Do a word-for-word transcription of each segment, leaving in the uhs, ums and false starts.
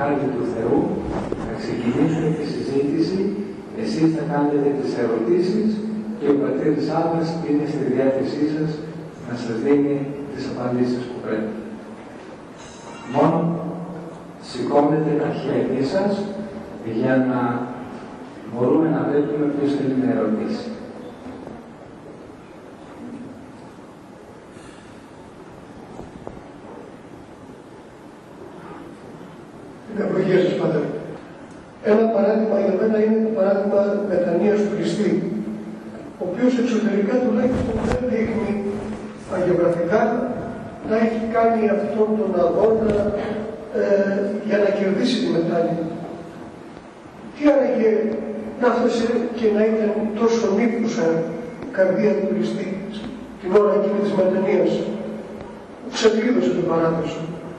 χάρη του Θεού, θα ξεκινήσουμε τη συζήτηση, εσείς θα κάνετε τις ερωτήσεις και ο πατήρης Άβας είναι στη διάθεσή σας να σας δίνει τις απαντήσεις που πρέπει. Μόνο σηκώνετε τα χέρια σας για να μπορούμε να βλέπουμε ποιος θέλει να ερωτήσει. Ευλογία σας, Πατέρ. Ένα παράδειγμα για μένα είναι το παράδειγμα μετανοίας του Χριστή, ο οποίος εξωτερικά τουλάχιστον δεν δείχνει αγιογραφικά να έχει κάνει αυτόν τον αγώνα ε, για να κερδίσει τη μετάνοια. Τι άραγε να έφτασε και να ήταν τόσο νύπουσα η καρδία του Χριστή την ώρα εκείνη της μετανοίας, που ξεπλήδωσε την παράδοση.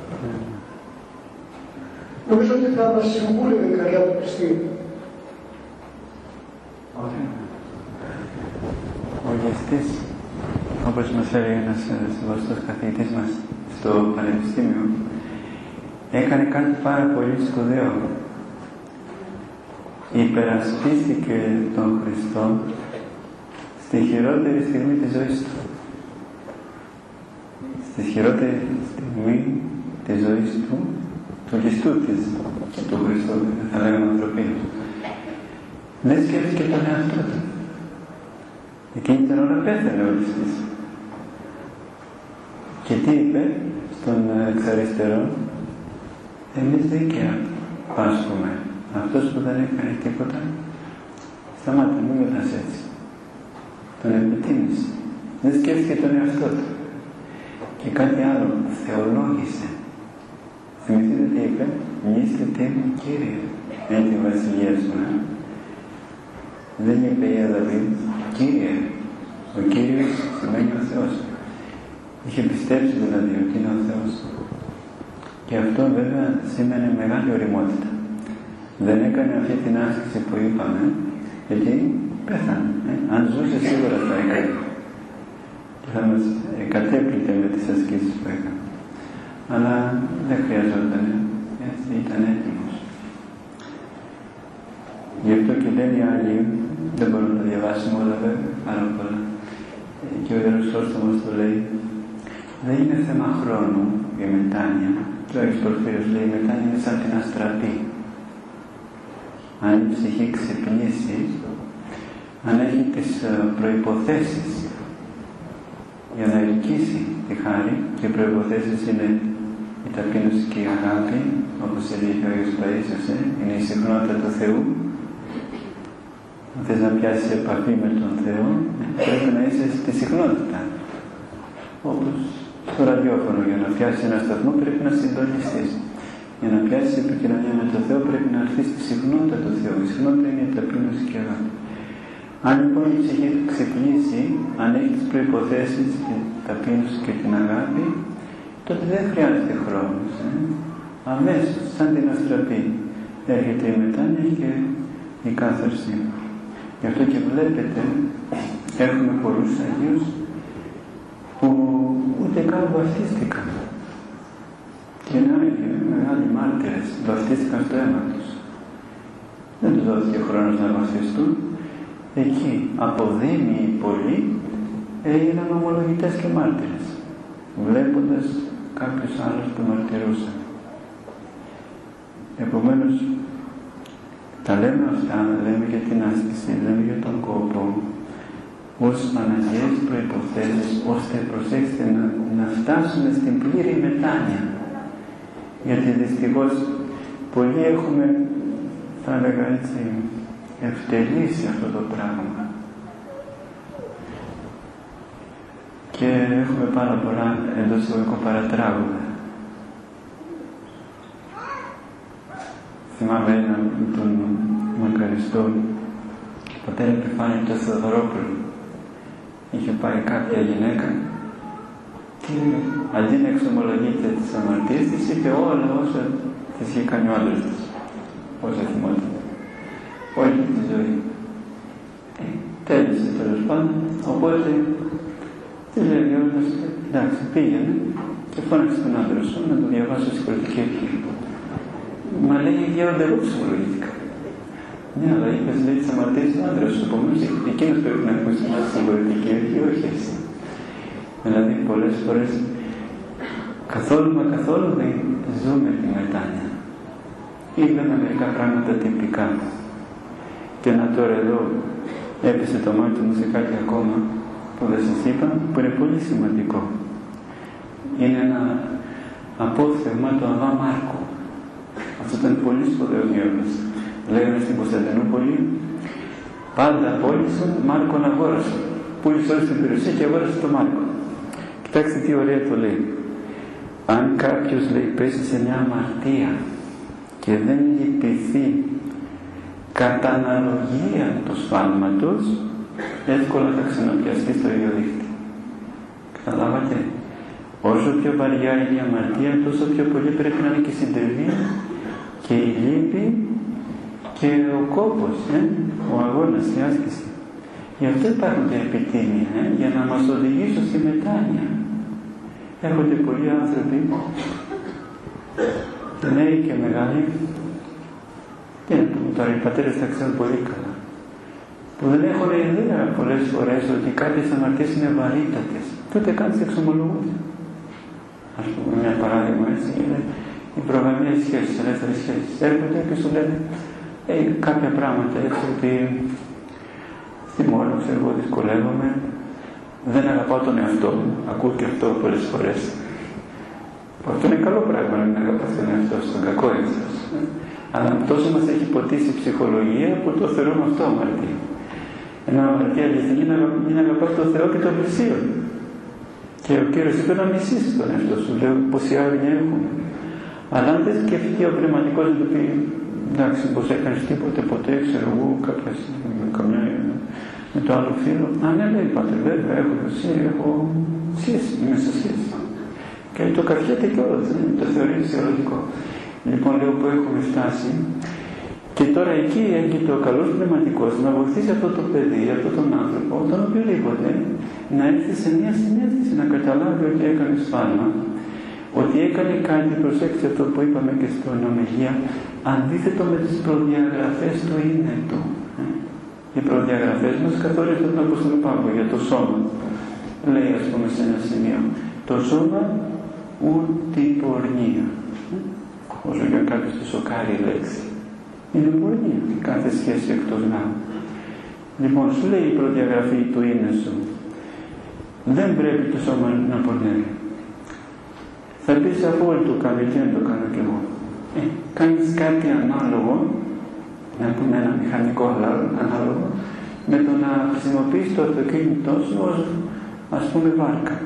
Νομίζω ότι θα μας συμβούλευε η καρδιά του Χριστή. Ο Γεστής, όπως μας έλεγε ένας σεβαστός καθηγητής μας στο Πανεπιστήμιο, έκανε κάτι πάρα πολύ σπουδαίο. Υπερασπίστηκε τον Χριστό στη χειρότερη στιγμή της ζωής του. Στη χειρότερη στιγμή της ζωής του, του Χριστού της, του Χριστού, θα λέγαμε ανθρωπίνου. Δεν σκέφτηκε τον εαυτό του. Εκείνη την ώρα πέθανε ο Χριστός. Και τι είπε στον εξαριστερό, εμείς δίκαια πάσχουμε. Αυτός που δεν έκανε τίποτα, σταμάτα, μην μιλάς έτσι. Τον επιτίμησε. Δεν σκέφτηκε τον εαυτό του. Και κάτι άλλο, θεολόγησε. Θυμηθείτε τι είπε, νιώστε μου Κύριε, εν τη βασιλεία σου. Ε? Δεν είπε η αδελφή, Κύριε. Ο Κύριος σημαίνει ο Θεός. Είχε πιστέψει δηλαδή ότι είναι ο Θεός. Και αυτό βέβαια σήμαινε μεγάλη ωριμότητα. Δεν έκανε αυτή την άσκηση που είπαμε, γιατί πέθανε. Ε? Αν ζούσε σίγουρα θα έκανε. Και θα μας κατέπλητε με τις ασκήσεις που έκανε. Αλλά δεν χρειαζόταν, έτσι ήταν έτοιμος. Γι' αυτό και λένε οι άλλοι, δεν μπορούμε να τα διαβάσουμε όλα βέβαια, πάρα πολλά. Και ο Ιερός Σώστομος το λέει, δεν είναι θέμα χρόνου η μετάνοια. Και ο Άγιος Πορφύριος λέει, η μετάνοια είναι σαν την αστραπή. Αν η ψυχή ξυπνήσει, αν έχει τις προϋποθέσεις για να ελκύσει τη χάρη, και οι προϋποθέσεις είναι η ταπείνωση και η αγάπη, όπως έλεγε ο Άγιος Παΐσιος, ε, είναι η συχνότητα του Θεού. Αν θες να πιάσεις επαφή με τον Θεό, πρέπει να είσαι στη συχνότητα. Όπως στο ραδιόφωνο, για να πιάσεις ένα σταθμό πρέπει να συντονιστείς. Για να πιάσεις επικοινωνία με τον Θεό πρέπει να έρθεις στη συχνότητα του Θεού. Η συχνότητα είναι η ταπείνωση και η αγάπη. Αν λοιπόν η ψυχή ξυπνήσει, αν έχει τις προϋποθέσεις, την ταπείνωση και την αγάπη, τότε δεν χρειάζεται χρόνος. Ε? Αμέσως, σαν την αστραπή, έρχεται η μετάνοια και η κάθαρση. Γι' αυτό και βλέπετε, έχουμε πολλούς Αγίους που ούτε καν βαφτίστηκαν. Και είναι άγιοι, μεγάλοι μάρτυρες, βαφτίστηκαν στο αίμα τους. Δεν τους δόθηκε χρόνος να βαφτιστούν. Εκεί, αποδήμοι πολλοί, έγιναν ομολογητές και μάρτυρες, βλέποντας κάποιους άλλους που μαρτυρούσαν. Επομένως, τα λέμε αυτά, λέμε για την άσκηση, λέμε για τον κόπο, ως αναγκαίες προϋποθέσεις, ώστε, προσέξτε, να, να φτάσουμε στην πλήρη μετάνοια. Γιατί δυστυχώς πολλοί έχουμε, θα έλεγα έτσι, ευτελίσει αυτό το πράγμα. Και έχουμε πάρα πολλά εντός εισαγωγικών παρατράγουδα. Θυμάμαι έναν τον μακαριστό πατέρα Επιφάνη του Θεοδωρόπουλου. Είχε πάει κάποια γυναίκα και αντί να εξομολογείται τις αμαρτίες της, είπε όλα όσα της είχε κάνει ο άντρας της, όσα θυμόταν, όλη τη ζωή. Ε, τέλεισε τέλος πάντων, οπότε της λέει ο άντρας, εντάξει, πήγαινε και φώναξε τον άντρα σου να του διαβάσει συγχωρητική ευχή. Μα λέει γέροντα, εγώ ψυχολογήθηκα. Ναι, αλλά είπες, λέει, τις αμαρτίες του άντρα σου, επομένως εκείνος πρέπει να ακούσει μια συγχωρητική αρχή, όχι εσύ. Δηλαδή, πολλές φορές καθόλου μα καθόλου δεν ζούμε τη μετάνοια. Είδαμε μερικά πράγματα τυπικά. Και να τώρα εδώ έπεσε το μάτι μου σε κάτι ακόμα που δεν σας είπα, που είναι πολύ σημαντικό. Είναι ένα απόθεμα του Αββά Μάρκο. Αυτό ήταν πολύ σπουδαίο γέροντας. Λέγανε στην Κωνσταντινούπολη, πάντα πώλησαν, Μάρκον αγόρασαν. Πούλησε όλη την περιουσία και αγόρασε τον Μάρκο. Κοιτάξτε τι ωραία το λέει. Αν κάποιος, λέει, πέσει σε μια αμαρτία και δεν λυπηθεί κατά αναλογία του σφάλματος, εύκολα θα ξαναπιαστεί στο ίδιο δίχτυ. Καταλάβατε. Όσο πιο βαριά είναι η αμαρτία, τόσο πιο πολύ πρέπει να είναι και η συντριβή και η λύπη και ο κόπος, ε? ο αγώνας, η άσκηση. Γι' αυτό υπάρχουν τα επιτήμια, ε? για να μας οδηγήσουν στη μετάνοια. Έρχονται πολλοί άνθρωποι, νέοι και μεγάλοι, τι να πούμε τώρα, οι πατέρες τα ξέρουν πολύ καλά, που δεν έχουν ιδέα πολλές φορές ότι κάποιες αμαρτίες είναι βαρύτατες και ούτε καν τις εξομολογούνται. Ας πούμε, μια παράδειγμα έτσι είναι οι προγραμμίες σχέσεις, ελεύθερες σχέσεις. Έρχονται και σου λένε ε, κάποια πράγματα έτσι, ότι στη μόρα μου, εγώ δυσκολεύομαι, δεν αγαπάω τον εαυτό μου. Ακούω και αυτό πολλές φορές. Αυτό είναι καλό πράγμα να μην αγαπάς τον εαυτό σου, τον κακό έξω. Αλλά τόσο μας έχει ποτίσει η ψυχολογία που το θεωρούμε αυτό αμαρτία. Ενώ αμαρτία αληθινή είναι να μην αγαπάς τον Θεό και τον πλησίον. Και ο Κύριος είπε να μισήσεις τον εαυτό σου. Λέω πως οι άλλοι έχουν. Αλλά αν δεν σκεφτεί ο πνευματικός να του πει εντάξει, πως έκανες τίποτε ποτέ, ξέρω εγώ, κάποια καμιά με το άλλο φίλο. Α, ναι, λέει, πάτερ, βέβαια, έχω δοσία, έχω σχέση, είμαι σε σχέση. Και το καφιέται κιόλας, το θεωρεί φυσιολογικό. Λοιπόν, λέω που έχουμε φτάσει, και τώρα εκεί έγινε ο καλός πνευματικός να βοηθήσει αυτό το παιδί, αυτόν τον άνθρωπο, τον οποιοδήποτε, να έρθει σε μια συνέστηση, να καταλάβει ότι έκανε σφάλμα, ότι έκανε κάτι, προσέξτε αυτό που είπαμε και στην ομιλία, αντίθετο με τις προδιαγραφές του είναι του. Οι προδιαγραφές μας καθορίζουν τον Απόστολο Παύλο για το σώμα. Λέει, ας πούμε, σε ένα σημείο, το σώμα ούτε πορνεία. Όσο για κάποιος το σοκάρει η λέξη. Είναι πορνεία, κάθε σχέση εκτός γάμου. Λοιπόν, σου λέει η προδιαγραφή του είναι σου. Δεν πρέπει το σώμα να πορνεύει. Θα πεις, αφού όλοι το κάνω, τι να το κάνω κι εγώ. Ε, κάνεις κάτι ανάλογο, να πούμε ένα μηχανικό ανάλογο, με το να χρησιμοποιείς το αυτοκίνητό σου ως, ας πούμε, βάρκα.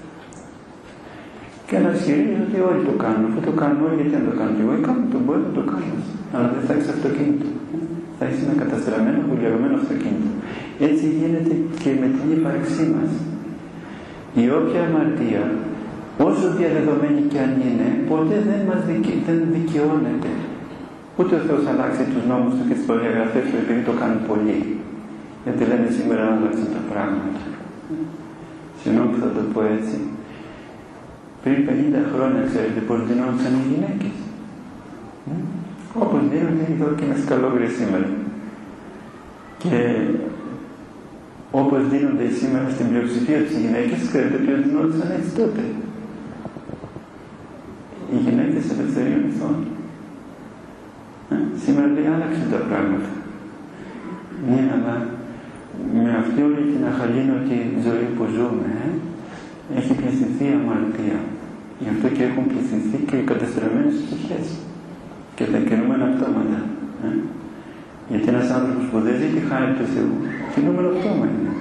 Και να ισχυρίζεις ότι όλοι το κάνουν. Αφού το κάνουν όλοι, γιατί να το κάνουν κι εγώ. Κάνω το, μπορεί να το κάνεις. Αλλά δεν θα έχεις αυτοκίνητο. Θα έχεις ένα καταστραμμένο, βουλιαγμένο αυτοκίνητο. Έτσι γίνεται και με την ύπαρξή μας. Η όποια αμαρτία, όσο διαδεδομένη και αν είναι, ποτέ δεν μας δικαι... δεν δικαιώνεται. Ούτε ο Θεός αλλάξει τους νόμους του και τις προδιαγραφές του επειδή το κάνουν πολλοί. Γιατί λένε σήμερα άλλαξαν τα πράγματα. Συγγνώμη που θα το πω έτσι. Πριν πενήντα χρόνια, ξέρετε πώς δινόντουσαν οι γυναίκες. Όπως δίνονται εδώ και ένα σκαλόγρι σήμερα. Και όπως δίνονται σήμερα στην πλειοψηφία της γυναίκες, ξέρετε ποιος δινόντουσαν έτσι τότε. Οι γυναίκες ελευθερίων ηθών. Σήμερα λέει άλλαξαν τα πράγματα. Ναι, αλλά με αυτή όλη την αχαλήνωτη ζωή που ζούμε, ε, έχει πληθυνθεί η αμαρτία. Γι' αυτό και έχουν πληθυνθεί και οι καταστραμμένες ψυχές και τα κινούμενα πτώματα. Ε. Γιατί ένας άνθρωπος που δεν ζει τη χάρη του Θεού, κινούμενο πτώμα είναι.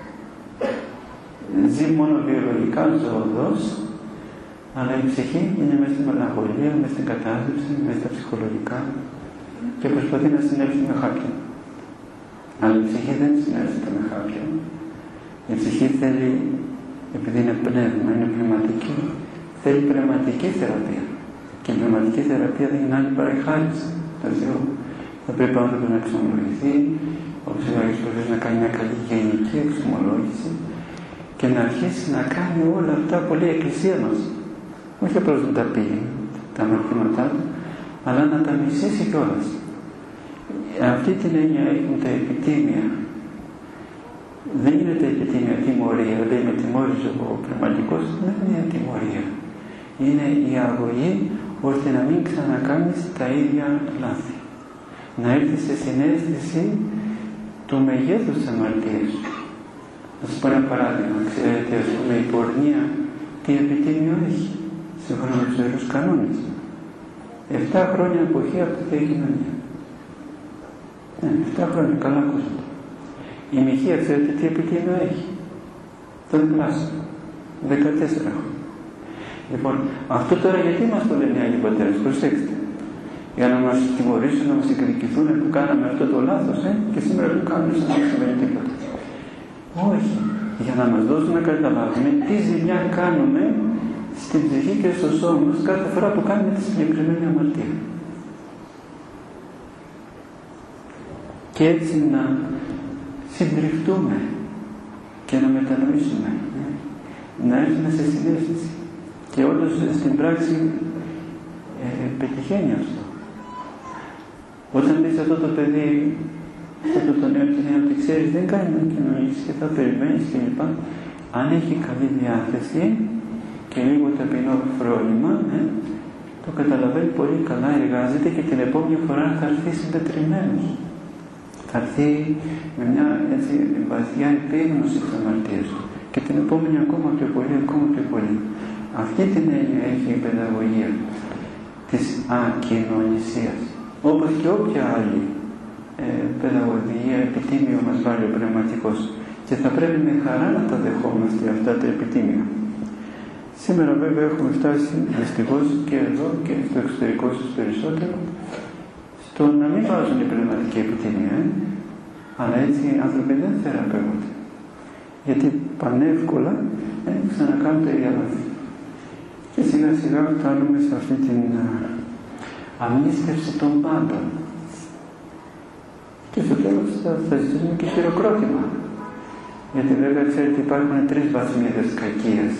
Ζει μόνο βιολογικά, ζωοδός, αλλά η ψυχή είναι μέσα στην μελαγχολία, μέσα στην κατάθλιψη, μέσα στα ψυχολογικά και προσπαθεί να συνέλθει με χάπια. Αλλά η ψυχή δεν συνέρχεται με χάπια. Η ψυχή θέλει, επειδή είναι πνεύμα, είναι πνευματική, θέλει πνευματική θεραπεία. Και η πνευματική θεραπεία δεν είναι άλλη παρά η χάρις του Θεού. Θα πρέπει ο άνθρωπος να εξομολογηθεί, όπως ο Άγιος Προφήτης, να κάνει μια καλή γενική εξομολόγηση και να αρχίσει να κάνει όλα αυτά που λέει η Εκκλησία μας. Όχι απλώς να τα πει τα αμαρτήματά του, αλλά να τα μισήσει κιόλας. Αυτή την έννοια έχουν τα επιτήμια. Δεν είναι τα επιτήμια τιμωρία, λέει με τιμώρησε ο πνευματικός, δεν είναι τιμωρία. Είναι η αγωγή ώστε να μην ξανακάνεις τα ίδια λάθη. Να έρθεις σε συναίσθηση του μεγέθους της αμαρτίας. Να σας πω ένα παράδειγμα. Ξέρετε, ας πούμε, η πορνεία τι επιτήμιο έχει, σύμφωνα με τους Ιερούς Κανόνες. Εφτά χρόνια εποχή από τη Θεία Κοινωνία. Ναι, εφτά χρόνια, καλά ακούσατε. Η μοιχεία, ξέρετε τι επιτήμιο έχει. Το διπλάσιο. Δεκατέσσερα χρόνια. Λοιπόν, αυτό τώρα γιατί μας το λένε οι Άγιοι Πατέρες, προσέξτε. Για να μας τιμωρήσουν, να μας εκδικηθούν που κάναμε αυτό το λάθος, ε, και σήμερα δεν κάνουμε σαν να μην σημαίνει τίποτα. Όχι, για να μας δώσουν να καταλάβουμε τι ζημιά κάνουμε στην ψυχή και στο σώμα μας κάθε φορά που κάνουμε τη συγκεκριμένη αμαρτία. Και έτσι να συντριφτούμε και να μετανοήσουμε, ε, να έρθουμε σε συνέστηση. Και όντως στην πράξη ε, πετυχαίνει αυτό. Όταν πεις αυτό το παιδί, αυτό το νέο και νέο, ότι ξέρεις δεν κάνει να κοινωνήσεις και θα περιμένεις κλπ. Αν έχει καλή διάθεση και λίγο ταπεινό φρόνημα, ε, το καταλαβαίνει πολύ καλά, εργάζεται και την επόμενη φορά θα έρθει συμπετριμμένος. Θα έρθει με μια έτσι βαθιά επίγνωση της αμαρτίας του. Και την επόμενη ακόμα πιο πολύ, ακόμα πιο πολύ. Αυτή την έννοια έχει η παιδαγωγία της ακοινωνησίας. Όπως και όποια άλλη ε, παιδαγωγία, επιτήμιο μας βάλει ο πνευματικός. Και θα πρέπει με χαρά να τα δεχόμαστε αυτά τα επιτήμια. Σήμερα βέβαια έχουμε φτάσει δυστυχώς και εδώ και στο εξωτερικό σας περισσότερο στο να μην βάζουν η πνευματική επιτήμια. Ε? Αλλά έτσι οι άνθρωποι δεν θεραπεύονται. Γιατί πανεύκολα ε, ξανακάνουν τα ίδια λάθη. Και σιγά σιγά φτάνουμε σε αυτή την αμνίστευση των πάντων. Και στο τέλος θα, θα ζητήσουμε και χειροκρότημα. Γιατί βέβαια ξέρετε υπάρχουν τρεις βαθμίδες κακίας.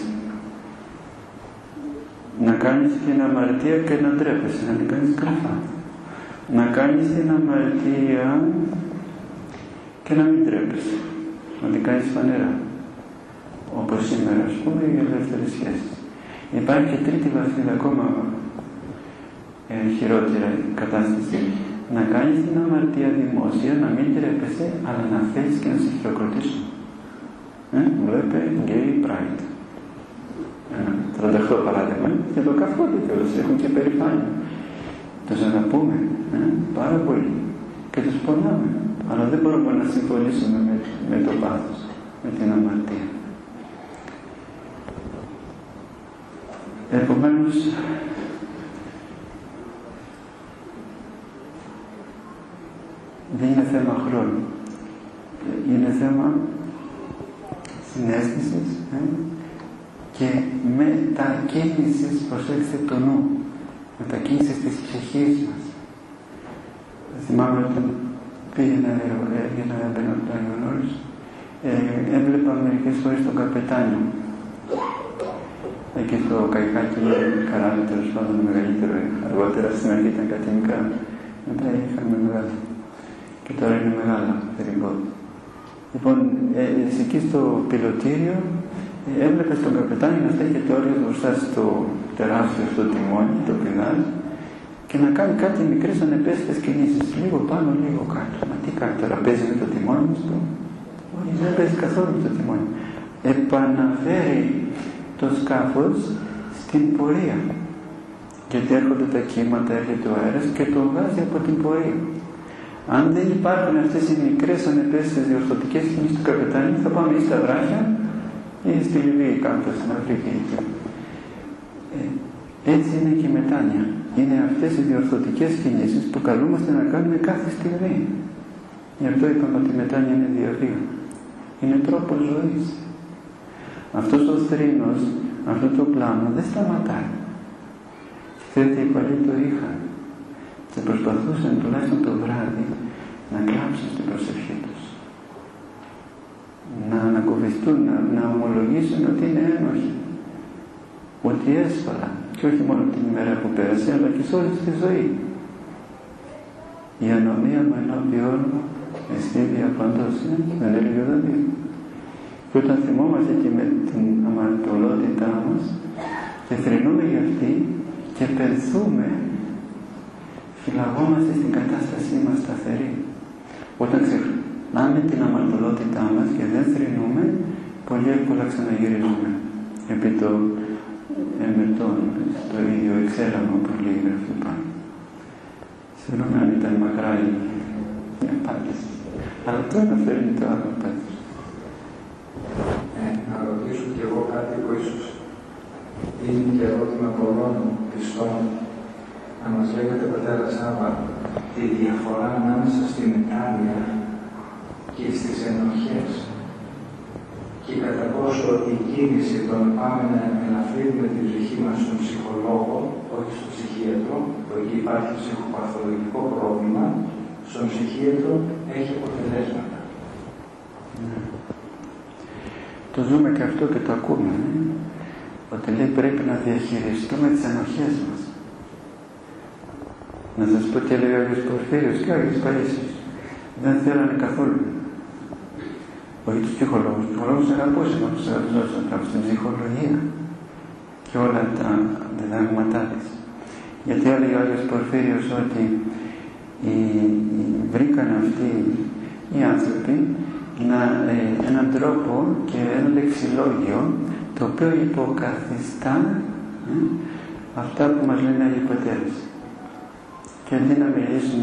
Να κάνεις την αμαρτία και να ντρέπεσαι, να την κάνεις κρυφά. Να κάνεις την αμαρτία και να μην ντρέπεσαι, να την κάνεις φανερά. Όπως σήμερα ας πούμε οι ελεύθερες σχέσεις. Υπάρχει και τρίτη βαθμίδα ακόμα ε, χειρότερα κατάσταση. Να κάνεις την αμαρτία δημόσια, να μην τρέπεσαι, αλλά να θέλεις και να σε χειροκροτήσουν. Ε, βλέπε gay pride. Ένα τρανταχτό παράδειγμα. Και το καθόλου κιόλας, έχουν και περηφάνεια. Τους αγαπούμε ε, πάρα πολύ και τους πονάμε. Αλλά δεν μπορούμε να συμφωνήσουμε με, με το πάθος, με την αμαρτία. Επομένως, δεν είναι θέμα χρόνου. Είναι θέμα συναίσθησης ε, και μετακίνησης, προσέξτε το νου, μετακίνησης της ψυχής μας. Θυμάμαι όταν πήγαινα για να έμπαινα από το Άγιον Όρος, ε, έβλεπα μερικές φορές τον καπετάνιο. Εκεί στο Καϊκάκι καράβι, τέλος πάντων μεγαλύτερο, αργότερα στην αρχή ήταν κάτι μικρά, μετά είχαμε μεγάλο και τώρα είναι μεγάλο θερικό. Λοιπόν, ε, εκεί στο πιλωτήριο ε, έβλεπες τον καπετάνιο να στέκεται όριος μπροστά στο τεράστιο στο τιμόνι, το πηγάζ, και να κάνει κάτι μικρές ανεπαίσθητες κινήσεις, λίγο πάνω, λίγο κάτω. Μα τι κάνει τώρα, παίζει με το τιμόνι στο? Όχι, δεν παίζει καθόλου με το τιμόνι. Επαναφέρει το σκάφος στην πορεία. Γιατί έρχονται τα κύματα, έρχεται ο αέρας και το βγάζει από την πορεία. Αν δεν υπάρχουν αυτές οι μικρές ανεπαίσθητες διορθωτικές κινήσεις του καπετάνιου, θα πάμε ή στα βράχια ή στη Λιβύη κάτω στην Αφρική. Ε, έτσι είναι και η μετάνοια. Είναι αυτές οι διορθωτικές κινήσεις που καλούμαστε να κάνουμε κάθε στιγμή. Γι' αυτό είπαμε ότι η μετάνοια είναι διαβίω. Είναι τρόπος ζωής. Αυτός ο θρήνος, αυτό το πλάνο δεν σταματάει. Ξέρετε, οι παλιοί το είχαν και προσπαθούσαν τουλάχιστον το βράδυ να κλάψουν στην προσευχή τους. Να ανακουφιστούν, να, να ομολογήσουν ότι είναι ένοχοι. Ότι έσφαλαν. Και όχι μόνο την ημέρα που πέρασε, αλλά και σε όλη τη ζωή. Η ανομία μου ενώπιόν μου εστί διαφαντός, ε? δεν έλεγε ο Δαβίδ. Και όταν θυμόμαστε και με την αμαρτωλότητά μας και θρηνούμε για αυτή και πενθούμε, φυλαγόμαστε στην κατάστασή μας σταθερή. Όταν ξεχνάμε την αμαρτωλότητά μας και δεν θρηνούμε, πολύ εύκολα ξαναγυρίζουμε επί το εμερτών, το ίδιο εξέλαμα που λέει γραφή πάνω. Συγγνώμη αν ήταν μακρά η απάντηση. Αλλά το ένα φέρνει το άλλο πέτρο. Ε, να ρωτήσω κι εγώ κάτι που ίσως είναι και ερώτημα πολλών πιστών. Να μας λέγατε, Πατέρα Σάβα, τη διαφορά ανάμεσα στη μετάνοια και στις ενοχές και κατά πόσο η κίνηση το να πάμε να ελαφρύνουμε τη ψυχή μας στον ψυχολόγο, όχι στον ψυχίατρο, που εκεί υπάρχει ψυχοπαθολογικό πρόβλημα, στον ψυχίατρο έχει αποτελέσματα. Το ζούμε και αυτό και το ακούμε, ε? Ότι λέει πρέπει να διαχειριστούμε τις ενοχές μας. Να σας πω τι έλεγε ο Άγιος Πορφύριος και ο Άγιος Παΐσιος. Δεν θέλανε καθόλου. Όχι τους ψυχολόγους. Τους ψυχολόγους αγαπούσαν όπως αγαπούσαν από στην ψυχολογία και όλα τα διδάγματά της. Γιατί έλεγε ο Άγιος Πορφύριος ότι οι, οι, βρήκαν αυτοί οι άνθρωποι να, ε, έναν τρόπο και ένα λεξιλόγιο το οποίο υποκαθιστά ε, αυτά που μας λένε οι Άγιοι Πατέρες. Και αντί να μιλήσουν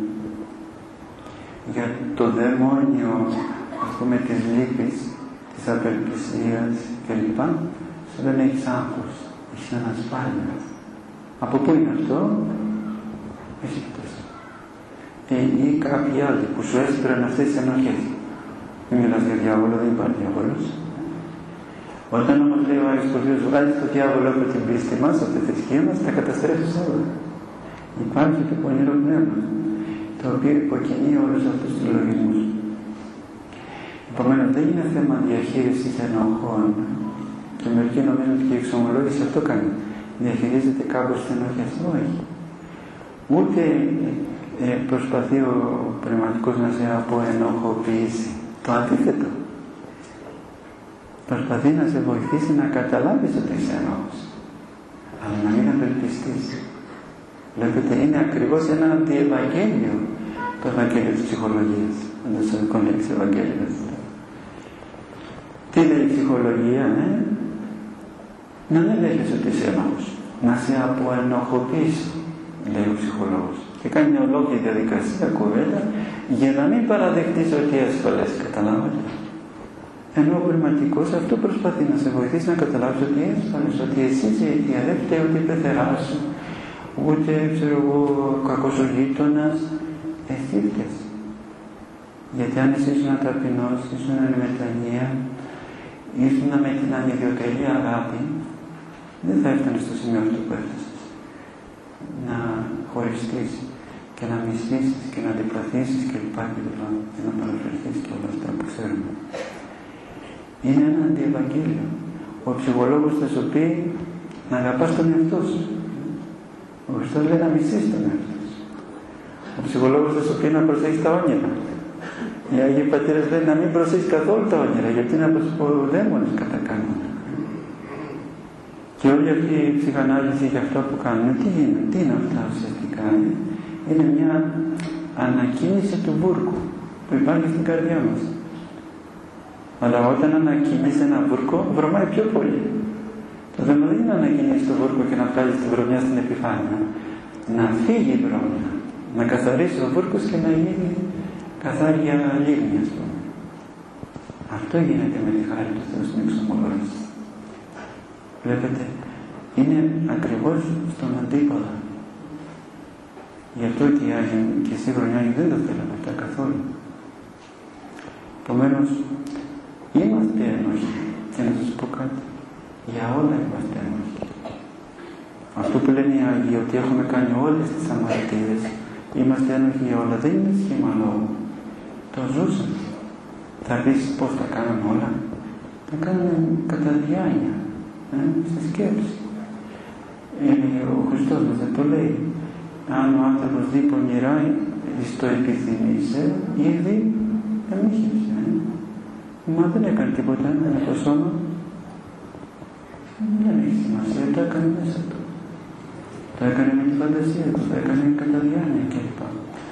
για το δαιμόνιο, ας πούμε, της λύπης, της απελπισίας κλπ. Σου λένε έχεις άγχος, έχεις ανασφάλεια. Από πού είναι αυτό? Αισθητές. Ε, ή κάποιοι άλλοι που σου έσπηραν αυτές τις ενοχές. Μην μιλάς για διάβολο, δεν υπάρχει διάβολος. Όταν όμως λέει ο Άγιος Πορφύριος, βγάλεις το διάβολο από την πίστη μας, από τη θρησκεία μας, τα καταστρέφεις όλα. Υπάρχει το πονηρό πνεύμα, το οποίο υποκινεί όλους αυτούς τους λογισμούς. Επομένως, δεν είναι θέμα διαχείρισης ενοχών. Και μερικοί νομίζουν ότι και η εξομολόγηση αυτό κάνει. Διαχειρίζεται κάπως τις ενοχές. Όχι. Ούτε ε, προσπαθεί ο πνευματικός να σε αποενοχοποιήσει. Το αντίθετο. Προσπαθεί να σε βοηθήσει να καταλάβεις ότι είσαι ένοχος. Αλλά να μην απελπιστείς. Βλέπετε, είναι ακριβώς ένα αντιευαγγέλιο το Ευαγγέλιο της ψυχολογίας. Εντός εισαγωγικών λέξη Ευαγγέλιο. Τι λέει η ψυχολογία, ε? Να μην λέγεις ότι είσαι ένοχος. Να σε αποενοχοποιήσει, λέει ο ψυχολόγος. Και κάνει μια ολόκληρη διαδικασία, κουβέντα, για να μην παραδεχτείς ότι έσφαλες. Καταλάβατε. Ενώ ο πνευματικός αυτό προσπαθεί να σε βοηθήσει να καταλάβεις ότι έσφαλες, ότι εσύ είσαι η αιτία, δεν φταίει ούτε η πεθερά σου, ούτε ξέρω εγώ κακός ο γείτονας, εσύ φταίς. Γιατί αν εσύ ήσουν ταπεινός, ήσουν εν μετανία, ήσουν με την ανιδιοτελή αγάπη, δεν θα έφτανες στο σημείο αυτό που έφτασες. Να χωριστείς και να μισθήσεις και να αντιπαθήσεις και λοιπά και λοιπά και να παραφερθείς και όλα αυτά που ξέρουμε. Είναι ένα αντιευαγγέλιο. Ο ψυχολόγος θα σου πει να αγαπάς τον εαυτό σου. Ο Χριστός λέει να μισείς τον εαυτό σου. Ο ψυχολόγος θα σου πει να προσέχεις τα όνειρα. Οι Άγιοι Πατέρες λένε να μην προσέχεις καθόλου τα όνειρα, γιατί είναι από τους δαίμονες κατά κανόνα. Και όλη αυτή η ψυχανάλυση για αυτό που κάνουν, τι είναι, τι είναι αυτά ουσιαστικά? Είναι μια ανακοίνηση του βούρκου που υπάρχει στην καρδιά μας. Αλλά όταν ανακοινείς ένα βούρκο, βρωμάει πιο πολύ. Το θέμα δεν είναι να ανακοινείς το βούρκο και να βγάλεις τη βρωμιά στην επιφάνεια. Να φύγει η βρωμιά, να καθαρίσει ο βούρκος και να γίνει καθάρια λίμνη, ας πούμε. Αυτό γίνεται με τη χάρη του Θεού στην εξομολόγηση. Βλέπετε, είναι ακριβώς στον αντίποδα. Γι' αυτό και οι Άγιοι και οι σύγχρονοι Άγιοι δεν το θέλουν αυτά καθόλου. Επομένως, είμαστε ένοχοι. Και να σας πω κάτι, για όλα είμαστε ένοχοι. Αυτό που λένε οι Άγιοι, ότι έχουμε κάνει όλες τις αμαρτίες, είμαστε ένοχοι για όλα, δεν είναι σχήμα λόγου. Το ζούσαμε. Θα πεις πώς τα κάναμε όλα? Τα κάναμε κατά διάνοια, ε, στη σκέψη. Ε, ο Χριστός μας δεν το λέει. Αν ο άνθρωπος δει πονηρά, εις το επιθυμήσε, ήδη εμίχευσε. Ε? Μα δεν έκανε τίποτα με το σώμα. Δεν έχει σημασία, το έκανε μέσα του. Το έκανε με τη φαντασία του, το έκανε κατά διάνοια κλπ.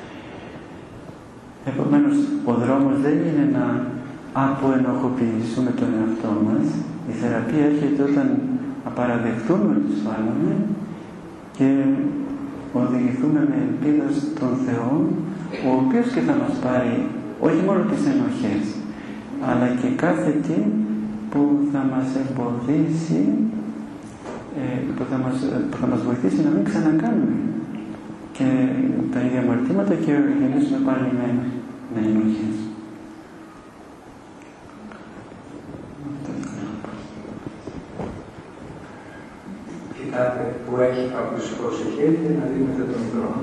Επομένως, ο δρόμος δεν είναι να αποενοχοποιήσουμε τον εαυτό μας. Η θεραπεία έρχεται όταν απαραδεχτούμε ότι σφάλαμε και οδηγηθούμε με ελπίδα στον Θεό, ο οποίος και θα μας πάρει όχι μόνο τις ενοχές, αλλά και κάθε τι που θα μας εμποδίσει, ε, που, θα μας, που θα μας βοηθήσει να μην ξανακάνουμε και τα ίδια αμαρτήματα και γεννήσουμε πάλι με, με ενοχές. Κοιτάτε που έχει κάποιος προσεχέται να δίνετε τον δρόμο.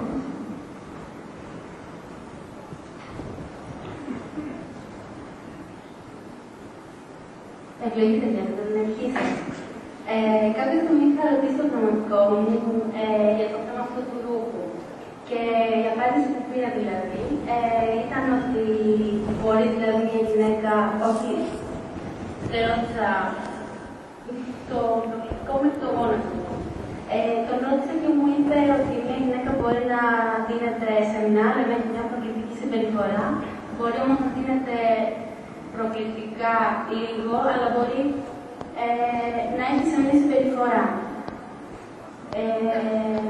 Ευλογείτε για την αρχή σας. Ε, κάποια στιγμή είχα ρωτήσει το πνευματικό μου ε, για το θέμα αυτού του ρούχου. Και η απάντηση που πήρα δηλαδή ε, ήταν ότι μπορεί δηλαδή μια γυναίκα, όχι, δεν ρώτησα το προκλητικό μέχρι το γόνατο. Ε, τον ρώτησα και μου είπε ότι μια γυναίκα μπορεί να δίνεται σεμινάρ, να έχει μια προκλητική συμπεριφορά, μπορεί όμως να δίνεται προκλητικά λίγο, αλλά μπορεί ε, να έχει σεμνή συμπεριφορά. Ε,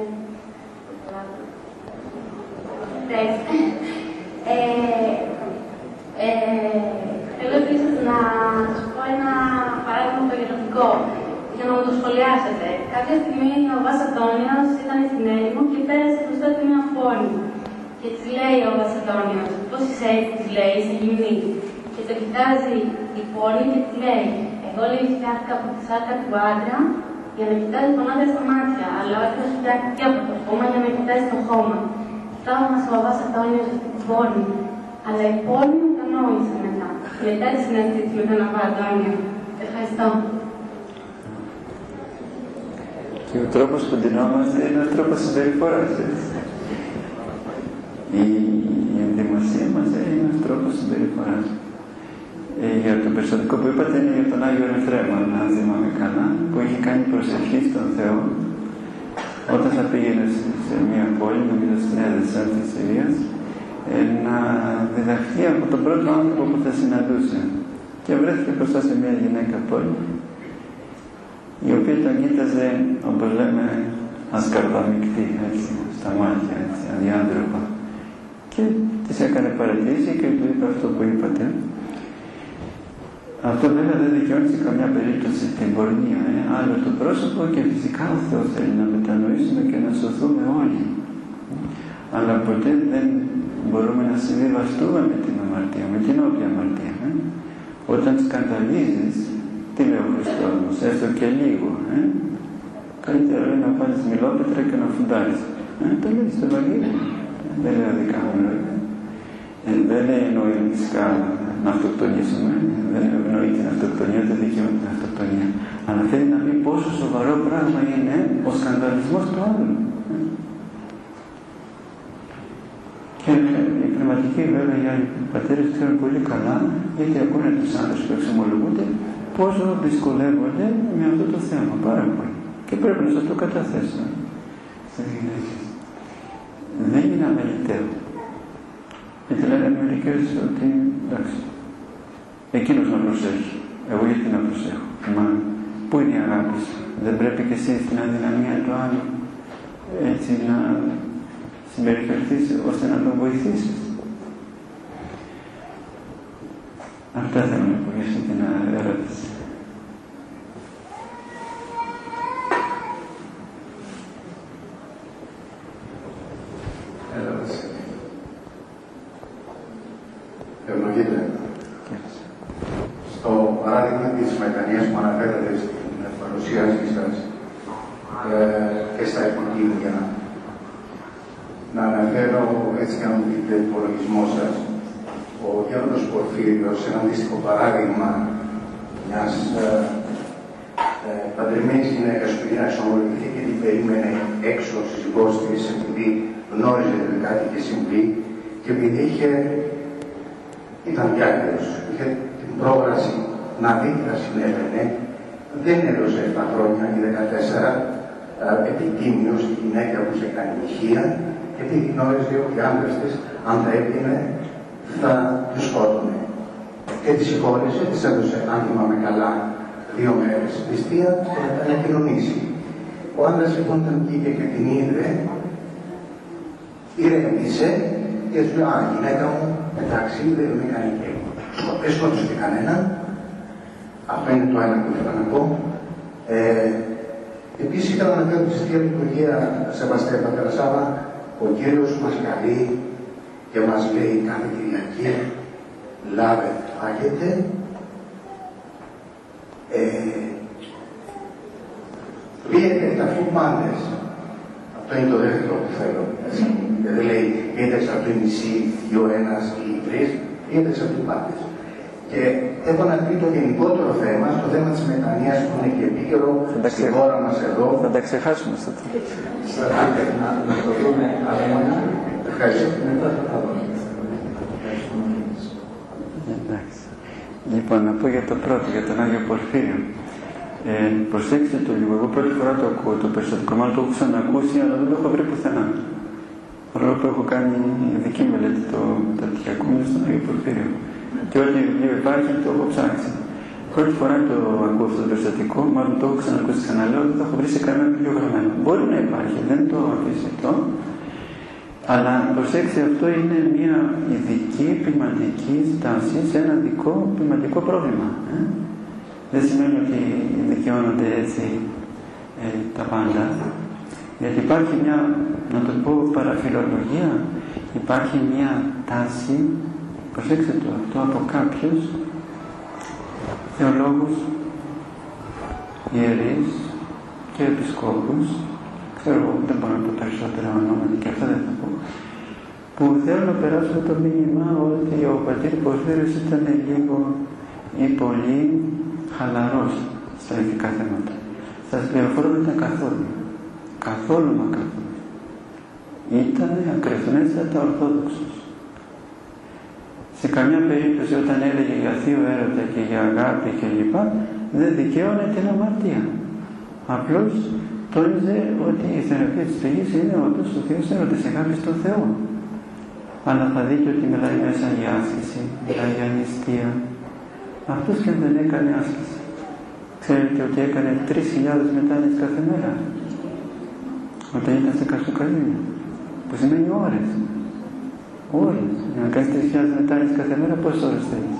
ε, ε, θέλω επίσης να σας πω ένα παράδειγμα περιγραφικό, για να μου το σχολιάσετε. Κάποια στιγμή ο Βάς Αντώνιος ήταν στην έρημο και πέρασε μπροστά του μια πόλη. Και της λέει ο Βάς Αντώνιος, πώς είσαι έτσι, της λέει, είσαι γυμνή. Και το κοιτάζει η πόλη και της λέει, εγώ λέει φτιάχτηκα από τη σάρκα του άντρα για να κοιτάζει τον άντρα στα μάτια, αλλά ο άντρας φτιάχτηκε από το χώμα για να κοιτάζει το χώμα. Θαύμασε ο Βάς Αντώνιος αυτή την πόλη, αλλά η πόλη μου κανόησε μετά. Μετά τη συναντήση με τον Βά Αντώνιο. Ευχαριστώ. Και ο τρόπος που ντυνόμαστε είναι ο τρόπος συμπεριφοράς. Η ενδυμασία μας είναι ένας τρόπος συμπεριφοράς. Ε, για το περιστατικό που είπατε είναι για τον Άγιο Εφραίμα, αν θυμάμαι καλά, που είχε κάνει προσευχή στον Θεό όταν θα πήγαινε σε μια πόλη, νομίζω στην έδεσα της Συρίας, ε, να διδαχθεί από τον πρώτο άνθρωπο που θα συναντούσε. Και βρέθηκε μπροστά σε μια γυναίκα πόλη, η οποία τον κοίταζε, όπως λέμε, ασκαρδαμικτή, έτσι, στα μάτια, έτσι, αδιάντροπα. Και της έκανε παρατήρηση και του είπε αυτό που είπατε. Αυτό βέβαια δεν δικαιώνει σε καμιά περίπτωση την πορνεία, ε? Άλλο το πρόσωπο και φυσικά ο Θεός θέλει να μετανοήσουμε και να σωθούμε όλοι. Αλλά ποτέ δεν μπορούμε να συμβιβαστούμε με την αμαρτία, με την όποια αμαρτία. Ε? Όταν σκανδαλίζεις, τι λέει ο Χριστός μας, έστω και λίγο. Ε? Καλύτερα λέει να πάρεις μιλόπετρα και να φουντάρεις. Ε? Το λέει στο Ευαγγέλιο. Δεν λέει δικά μου λόγια. Ε, δεν λέει εννοεί φυσικά να αυτοκτονήσουμε, δεν εννοεί την αυτοκτονία, δεν δικαιώνει την αυτοκτονία. Αλλά θέλει να πει πόσο σοβαρό πράγμα είναι ο σκανδαλισμός του άλλου. Και οι πνευματικοί βέβαια οι άλλοι πατέρες ξέρουν πολύ καλά, γιατί ακούνε τους άντρες που εξομολογούνται, πόσο δυσκολεύονται με αυτό το θέμα, πάρα πολύ. Και πρέπει να σας το καταθέσω στις γυναίκες. Δεν είναι αμεληταίο. Γιατί λένε μερικές ότι εντάξει, εκείνος να προσέχει, εγώ γιατί να προσέχω. Μα πού είναι η αγάπη σου, δεν πρέπει και εσύ στην αδυναμία του άλλου έτσι να συμπεριφερθείς ώστε να τον βοηθήσεις. Αυτά θέλω να πουλήσω την ερώτηση. Ερώτηση. Ευλογείτε. Στο παράδειγμα της μετανοίας που αναφέρατε στην παρουσίασή σας ε, και στα υποκείμενα, να αναφέρω έτσι να μου πείτε το υπολογισμό σας. Ο Γέροντας Πορφύριος, ένα αντίστοιχο παράδειγμα μιας ε, ε, παντρεμένης γυναίκας που πήγε να εξομολογηθεί και την περίμενε έξω ο σύζυγός της επειδή γνώριζε ότι κάτι είχε συμβεί Και επειδή είχε, ήταν διάκριτος, είχε την πρόγραση να δει τι θα συνέβαινε, δεν έδωσε επτά χρόνια ή δεκατέσσερα επιτήμιος στη γυναίκα που είχε κάνει ηχεία, γιατί γνώριζε ότι οι άντρες της, αν τα έπινε, θα τους σκότωνε. Και τη συγχώρησε, της έδωσε, αν θυμάμαι καλά, δύο μέρες νηστεία και να τα κοινωνήσει. Ο άντρας λοιπόν όταν βγήκε και την είδε, ηρέμησε και του λέει: Α, η γυναίκα μου, εντάξει, δεν με κάνει και δεν σκότωσε και κανέναν. Αυτό είναι το ένα που ήθελα να πω. Ε, Επίσης ήθελα να κάνω τη Θεία Λειτουργία, Σεβαστέ Πατέρα Σάβα, ο Κύριος μας καλεί και μας λέει κάθε Κυριακή, λάβε, φάγετε. Ε, Πήγαινε τα φουμάντες. Αυτό είναι το δεύτερο που θέλω. Δεν λέει πήγαινε από το νησί ή ο ένας ή οι τρεις, πήγαινε από τους πάντες. Και έχω να πει το γενικότερο θέμα, το θέμα της μετανοίας που είναι και επίκαιρο στη χώρα μας εδώ. Θα τα ξεχάσουμε στο τέλος. Να το δούμε αρένα. Ευχαριστώ. Μετά θα τα δούμε. Εντάξει. Λοιπόν, να πω για το πρώτο, για τον Άγιο Πορφύριο. Ε, προσέξτε το λίγο. Εγώ πρώτη φορά το ακούω, το περιστατικό, μάλλον το έχω ξανακούσει, αλλά δεν το έχω βρει πουθενά. Παρόλο που έχω κάνει ειδική μελέτη το πτυχιακό μου στον Άγιο Πορφύριο. Και ό,τι βιβλίο υπάρχει το έχω ψάξει. Πρώτη φορά το ακούω αυτό το περιστατικό, μάλλον το έχω ξανακούσει, ξαναλέω, δεν το έχω βρει σε κανένα βιβλίο γραμμένο. Μπορεί να υπάρχει, δεν το αφήσω. Αλλά προσέξτε, αυτό είναι μια ειδική ποιηματική στάση σε ένα δικό ποιηματικό πρόβλημα. Ε? Δεν σημαίνει ότι δικαιώνονται έτσι ε, τα πάντα. Γιατί υπάρχει μια, να το πω, παραφιλολογία, υπάρχει μια τάση, προσέξτε το αυτό, από κάποιους θεολόγους, ιερείς και επισκόπους, ξέρω εγώ, δεν μπορώ να πω περισσότερα ονόματα και αυτά δεν θα πω, που θέλουν να περάσουν το μήνυμα ότι ο πατήρ Πορφύριος ήταν λίγο ή πολύ χαλαρός στα ηθικά θέματα. Σας πληροφορώ δεν ήταν καθόλου. Καθόλου μα καθόλου. Ήταν ακρεφνέστατα ορθόδοξος. Σε καμιά περίπτωση όταν έλεγε για θείο έρωτα και για αγάπη κλπ. Δεν δικαίωνε την αμαρτία. Απλώς τόνιζε ότι η θεραπεία της πηγής είναι όντως ο θείος έρωτας, η αγάπη στον Θεό. Αλλά θα δείτε ότι μιλάει μέσα για άσκηση, μιλάει για νηστεία. Αυτός και δεν έκανε άσκηση. Ξέρετε ότι έκανε τρεις χιλιάδες μετάνοιες κάθε μέρα. Όταν ήταν σε Καστοκαλίνια. Που σημαίνει ώρες. Ώρες. Για να κάνεις τρεις χιλιάδες μετάνοιες κάθε μέρα, πόσες ώρες θέλεις.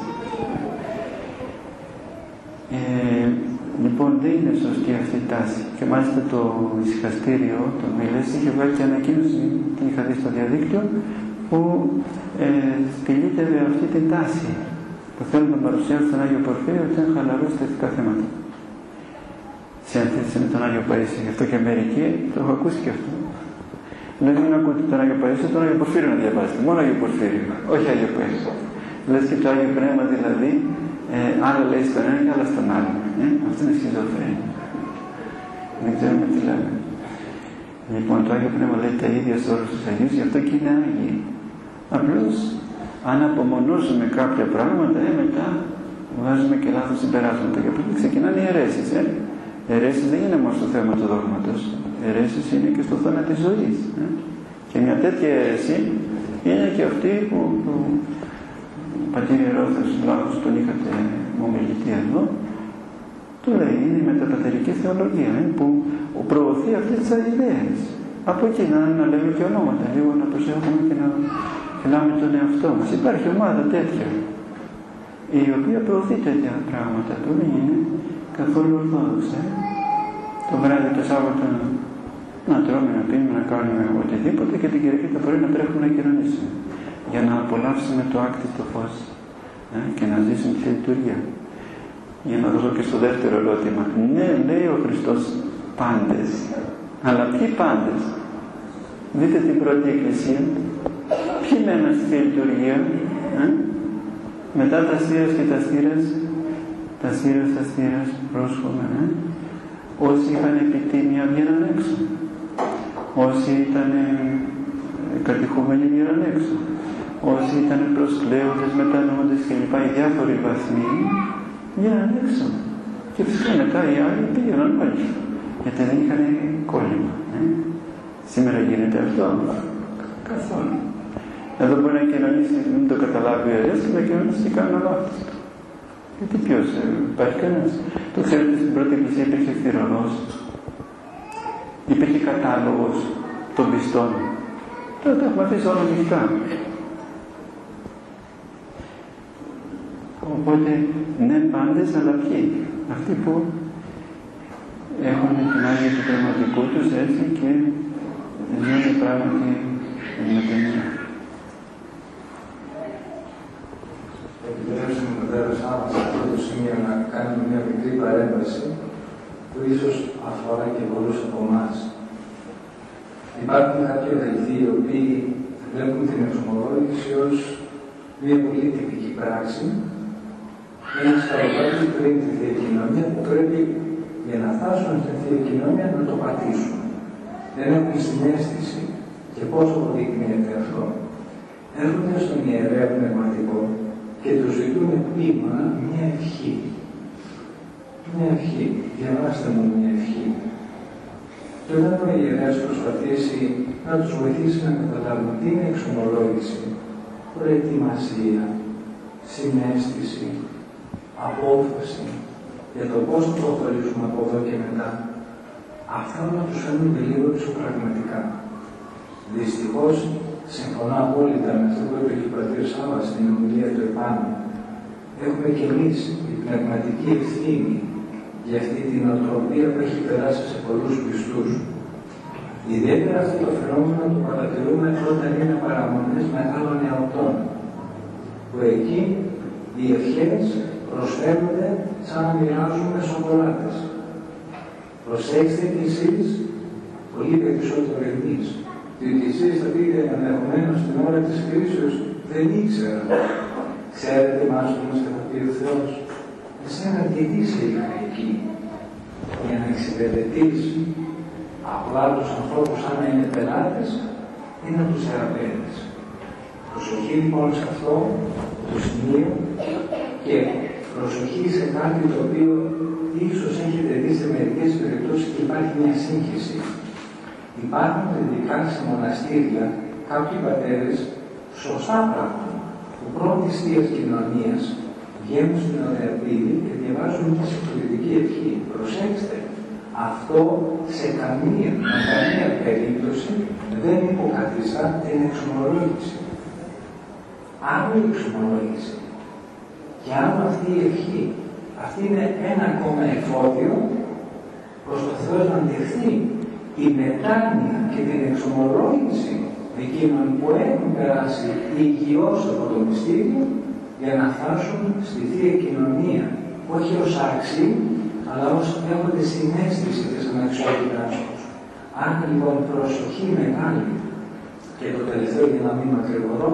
Ε, λοιπόν, δεν είναι σωστή αυτή η τάση. Και μάλιστα το ησυχαστήριο, το Μιλές, είχε βγάλει και ανακοίνωση, την είχα δει στο διαδίκτυο, που ε, στυλίτευε αυτή την τάση. Που θέλουν να παρουσιάσουν τον Άγιο Πορφύριο ότι ήταν χαλαρός στα ηθικά θέματα. Σε αντίθεση με τον Άγιο Παΐσιο. Γι' αυτό και μερικοί το έχω ακούσει και αυτό. Λες μην ακούτε τον Άγιο Παΐσιο, τον Άγιο Πορφύριο να διαβάζετε. Μόνο Άγιο Πορφύριο, όχι Άγιο Παΐσιο. Λες και το Άγιο Πνεύμα δηλαδή, ε, άλλο λέει στον ένα και άλλο στον άλλο. Ε? Αυτό είναι σχιζοφρένεια. Δεν ξέρουμε τι λέμε. Λοιπόν, το Άγιο Πνεύμα λέει τα ίδια σε όλους τους Αγίους, γι' αυτό και είναι Άγιοι. Απλώς, αν απομονώσουμε κάποια πράγματα, ε, μετά βγάζουμε και λάθος συμπεράσματα. Και après ξεκινάνε οι αιρέσεις. Ε. Αιρέσεις δεν είναι μόνο στο θέμα του δόγματος. Αιρέσεις είναι και στο θέμα της ζωής. Ε. Και μια τέτοια αιρέση είναι και αυτή που, που πατήρ Ιερόθεος Λάχος, τον είχατε ομιλητή εδώ, το λέει, είναι η μεταπατερική θεολογία, ε, που προωθεί αυτές τις ιδέες. Από εκεί να, να λέμε και ονόματα, λίγο να προσέχουμε και να φυλάμε τον εαυτό μας. Υπάρχει ομάδα τέτοια, η οποία προωθεί τέτοια πράγματα, που δεν είναι καθόλου ορθόδοξα. Ε. Το βράδυ, το Σάββατο, να τρώμε, να πίνουμε, να κάνουμε οτιδήποτε και την Κυριακή το πρωί να τρέχουμε να κοινωνήσουμε. Για να απολαύσουμε το άκτιστο φως ε, και να ζήσουμε τη λειτουργία. Για να δώσω και στο δεύτερο ερώτημα. Ναι, λέει ο Χριστός πάντες. Αλλά ποιοι πάντες? Δείτε την πρώτη εκκλησία. Ποιοι μένουν στη λειτουργία? Ε? Μετά τα στήρας και τα στήρας, τα στήρας, τα στήρας, πρόσχομαι. Ε? Όσοι είχαν επιτήμια βγαίναν έξω. Όσοι ήταν ε, κατηχούμενοι βγαίναν έξω. όσοι ήταν προσκλέοντες, μετανοούντες κλπ. Οι διάφοροι βαθμοί βγαίναν έξω. Και φυσικά μετά οι άλλοι πήγαιναν όλοι. Γιατί δεν είχαν κόλλημα. Ε? Σήμερα γίνεται αυτό. Καθόλου. Εδώ μπορεί να κοινωνήσει, μην το καταλάβει ο ιερέας και να κοινωνήσει και κάνουν λάθος. Γιατί ποιος, υπάρχει κανένας. Το ξέρετε, στην πρώτη εκκλησία υπήρχε θυρωρός. Υπήρχε κατάλογος των πιστών. Τώρα τα έχουμε αφήσει όλα ανοιχτά. Οπότε, ναι πάντες, αλλά ποιοι. Αυτοί που έχουν την άγια του πνευματικού τους έτσι και ζουν πράγματι με την μία. Επιτρέψτε μου, πατέρα Σάββα, σε αυτό το σημείο να κάνουμε μια μικρή παρέμβαση που ίσως αφορά και πολλούς από εμάς. Υπάρχουν κάποιοι αδελφοί οι οποίοι βλέπουν την εξομολόγηση ως μια πολύ τυπική πράξη, ένα σκαλοπάτι πριν τη Θεία Κοινωνία που πρέπει για να φτάσουν στην Θεία Κοινωνία να το πατήσουν. Δεν έχουν συναίσθηση και πόσο αποδεικνύεται αυτό. Έρχονται στον ιερέα πνευματικό και του ζητούν ποίημα μια ευχή. Μια ευχή. Διαβάστε μου μια ευχή. Και όταν ο ιερέας προσπαθήσει να τους βοηθήσει να καταλάβουν τι είναι εξομολόγηση, προετοιμασία, συναίσθηση, απόφαση για το πώς θα προχωρήσουμε από εδώ και μετά, αυτά να τους φαίνονται λίγο εξωπραγματικά. Δυστυχώς, συμφωνώ απόλυτα με αυτό που είπε και ο πατήρ Σάββας στην ομιλία του επάνω. Έχουμε κι εμείς η πνευματική ευθύνη για αυτή την οτροπία που έχει περάσει σε πολλούς πιστούς. Ιδιαίτερα αυτό το φαινόμενο το παρατηρούμε όταν είναι παραμονές μεγάλων εορτών, που εκεί οι ευχές προσφέρονται σαν να μοιράζουμε σοκολάτες. Προσέξτε κι εσείς πολύ περισσότερο εμείς. Διότι εσείς θα πείτε ενδεχομένως στην ώρα της κρίσεως δεν ήξερα. Ξέρετε μας που μας καταπεί ο Θεός. Εσένα γιατί σε είχα εκεί, για να εξυπηρετείς απλά τους ανθρώπους σαν να είναι πελάτες ή να τους θεραπεύεις. Προσοχή λοιπόν σε αυτό το σημείο και προσοχή σε κάτι το οποίο ίσως έχετε δει σε μερικές περιπτώσεις και υπάρχει μια σύγχυση. Υπάρχουν ειδικά σε μοναστήρια κάποιοι πατέρες σωστά πράγματι που πρώτης θείας κοινωνίας βγαίνουν στην Οδεαπίδη και διαβάζουν μια συγχωρητική ευχή. Προσέξτε, αυτό σε καμία, με καμία περίπτωση δεν υποκαθιστά την εξομολόγηση. Άλλο η εξομολόγηση και άλλο αυτή η ευχή. Αυτή είναι ένα ακόμα εφόδιο προς το Θεό να αντιχθεί η μετάνοια και την εξομολόγηση εκείνων που έχουν περάσει υγιώς από το μυστήριο για να φτάσουν στη Θεία Κοινωνία, όχι ως άξιοι, αλλά ως έχονται συναίσθηση της αναξιότητάς τους. Άρα λοιπόν προσοχή μεγάλη, και το τελευταίο για να μην μακρηγορώ,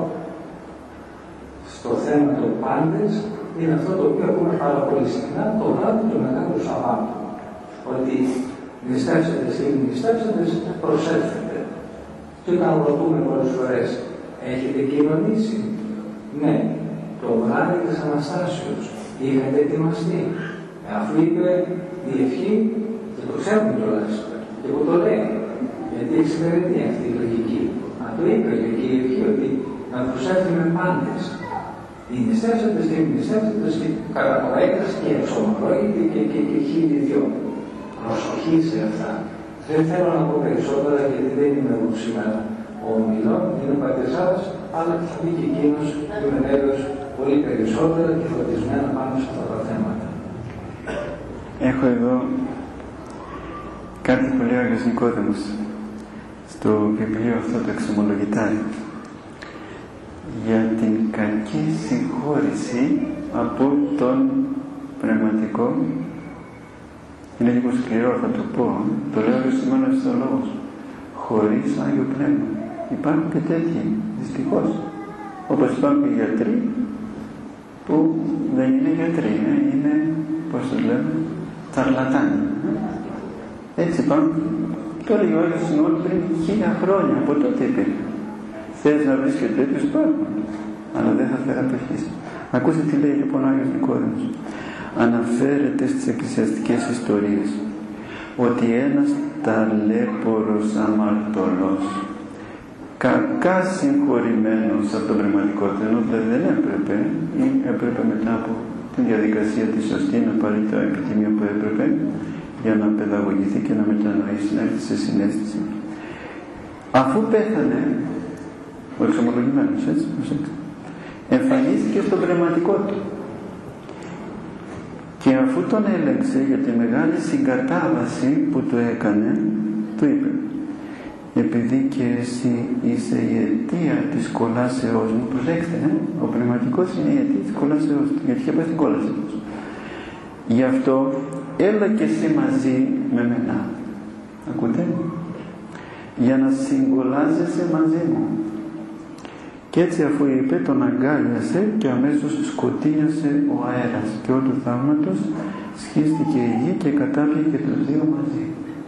στο θέμα των πάντες είναι αυτό το οποίο ακούμε πάρα πολύ συχνά το βράδυ του Μεγάλου Σαββάτου. Ότι νηστεύσατε, στην νηστεύσατε, προσέλθετε. Και όταν ρωτούμε πολλές φορές, έχετε κοινωνήσει? Ναι, το βράδυ της Αναστάσεως είχατε ετοιμαστεί. Αφού είπε η ευχή, και το ξέρουμε κιόλας, και εγώ το λέω, γιατί εξυπηρετεί αυτή η λογική. Μα το είπε και η ευχή ότι να προσέλθουμε πάντες. Οι νηστεύσαντες και οι νηστεύσαντες και καταπορέκτες και εξομολόγητοι και, και, και χίλιοι δυο. Προσοχή σε αυτά. Δεν θέλω να πω περισσότερα γιατί δεν είμαι εγώ σήμερα ο ομιλών, είναι ο πατήρ Σάββας, αλλά θα πει και εκείνος που είμαι βέβαιος πολύ περισσότερα και φωτισμένα πάνω σε αυτά τα θέματα. Έχω εδώ κάτι πολύ Άγιος Νικόδημος στο βιβλίο αυτό το εξομολογητάρι για την κακή συγχώρηση από τον πνευματικό. Είναι λίγο σκληρό, θα το πω. Το λέω και σήμερα στο λόγος. Χωρίς Άγιο Πνεύμα. Υπάρχουν και τέτοιοι, δυστυχώς. Όπως υπάρχουν και γιατροί που δεν είναι γιατροί, είναι, πώς το λέμε, τσαρλατάνοι. Έτσι υπάρχουν. Τώρα ο Άγιος Νικόδημος πριν χίλια χρόνια, από τότε υπήρχε. Θέλεις να βρεις και τέτοιους, υπάρχουν, αλλά δεν θα θεραπευτείς. Ακούστε τι λέει λοιπόν ο Άγιος Νικόδημος. Αναφέρεται στις εκκλησιαστικές ιστορίες ότι ένας ταλέπορος αμαρτωλός, κακά συγχωρημένος από τον πνευματικότερο, δηλαδή δεν έπρεπε ή έπρεπε μετά από την διαδικασία τη σωστή να πάρει το επιτιμίο που έπρεπε για να παιδαγωγηθεί και να μετανοήσει, να έρθει σε συναίσθηση. Αφού πέθανε ο εξομολογημένος, έτσι, εμφανίστηκε στον πνευματικό του και αφού τον έλεγξε για τη μεγάλη συγκατάβαση που του έκανε, του είπε: επειδή και εσύ είσαι η αιτία της κολάσεώς μου. Προσέξτε, ε? ο πνευματικός είναι η αιτία της κολάσεώς του, γιατί είχε πάει στην κόλαση του. Γι' αυτό έλα και εσύ μαζί με μένα. Ακούτε? Για να συγκολάζεσαι μαζί μου. Και έτσι αφού είπε, τον αγκάλιασε και αμέσως σκοτίνιασε ο αέρας και όλου του θαύματος σχίστηκε η γη και κατάπιε τους δύο μαζί.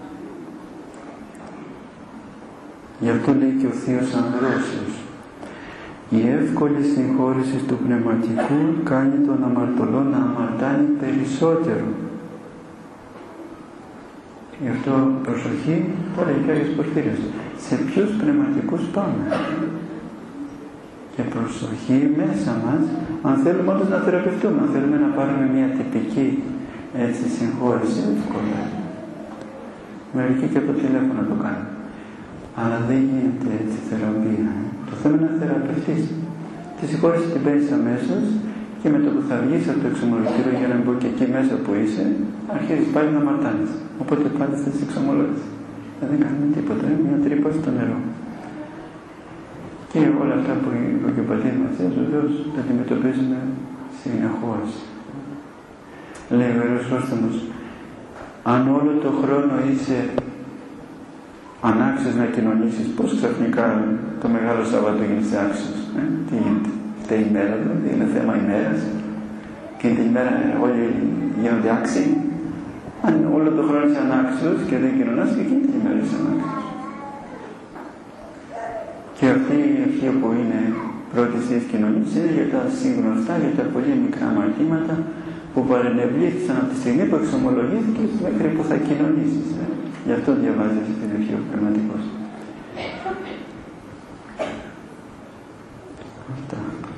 Γι' αυτό λέει και ο Θείος Αμβρόσιος: η εύκολη συγχώρηση του πνευματικού κάνει τον αμαρτωλό να αμαρτάνει περισσότερο. Γι' αυτό προσοχή, τώρα λέει και ο Άγιος Πορφύριος, σε ποιους πνευματικούς πάμε. Και προσοχή μέσα μας, αν θέλουμε όντως να θεραπευτούμε, αν θέλουμε να πάρουμε μια τυπική έτσι συγχώρηση, εύκολα. Μερικοί και από το τηλέφωνο το κάνουν. Αλλά δεν γίνεται έτσι θεραπεία. Το θέμα είναι να θεραπευτείς. Τη συγχώρεση την παίρνεις αμέσως και με το που θα βγεις από το εξομολογητήριο, για να μην πω και εκεί μέσα που είσαι, αρχίζεις πάλι να μαρτάνεις. Οπότε πάλι θα τις εξομολόγεις. Δεν κάνουμε τίποτα, είναι μια τρύπα στο νερό. Και όλα αυτά που είπε και ο πατήρ Μαθαίας, βεβαίως τα αντιμετωπίζουμε συνεχώς. Λέει ο Ιερός Σώστομος: αν όλο το χρόνο είσαι ανάξιος να κοινωνήσεις, πώς ξαφνικά το Μεγάλο Σάββατο γίνεσαι άξιος? Ε? Τι γίνεται? Φταίει η μέρα, δηλαδή είναι θέμα ημέρας και την ημέρα όλοι γίνονται άξιοι. Αν όλο το χρόνο είσαι ανάξιος και δεν κοινωνάς, και εκείνη την ημέρα είσαι ανάξιος. Και αυτή η αρχή που είναι πρώτη της κοινωνίας είναι για τα συγνωστά, για τα πολύ μικρά αμαρτήματα που παρενευλήθησαν από τη στιγμή που εξομολογήθηκες μέχρι που θα κοινωνήσεις. Ε? Γι' αυτό διαβάζει αυτή την ευχή ο πνευματικός. Αυτά.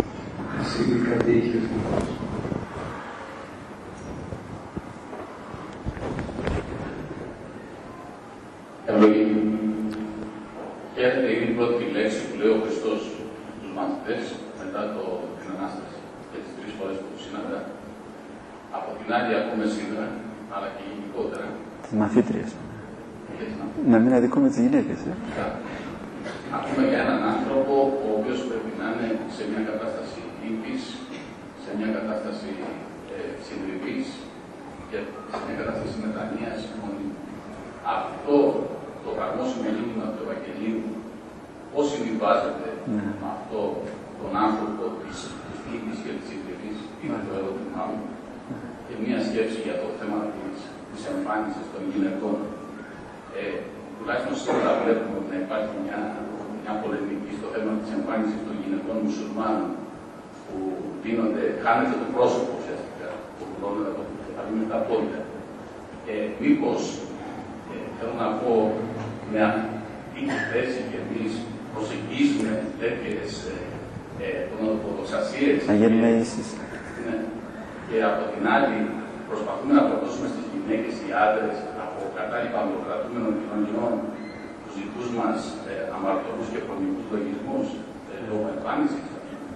Ευλογή. Χαίρετε είναι η πρώτη λέξη που λέει ο Χριστός στους μαθητές μετά το, την Ανάσταση και τις τρεις φορές που του συναντά. Από την άλλη ακούμε σήμερα, αλλά και γενικότερα, τις μαθήτριες. Να μην αδικούμε τις γυναίκες. Ε? Ακούμε για έναν άνθρωπο ο οποίος πρέπει να είναι σε μια κατάσταση λύπης, σε μια κατάσταση ε, συντριβής και σε μια κατάσταση μετανοίας. Αυτό το χαρμόσυνο μήνυμα του Ευαγγελίου πώς συμβιβάζεται ναι. με αυτό τον άνθρωπο της λύπης και της συντριβής, είναι το ερώτημά μου. Και μια σκέψη για το θέμα της, της εμφάνισης των γυναικών. Ε, τουλάχιστον σήμερα βλέπουμε ότι υπάρχει μια, μια πολεμική στο θέμα της εμφάνισης των γυναικών μουσουλμάνων που δίνονται, χάνεται το πρόσωπο ουσιαστικά, που βουλώνεται από το κεφαλή με τα πόδια. Ε, μήπως, ε, θέλω να πω, με αυτή τη θέση και εμείς προσεγγίσουμε τέτοιες ε, ορθοδοξασίες ναι, και από την άλλη προσπαθούμε να προδώσουμε στις γυναίκες οι άντρες από κατάλοιπα αμβλοκρατούμενων κοινωνιών τους δικούς μας ε, αμαρτωλούς και προνικούς λογισμούς ε, λόγω εμφάνισης.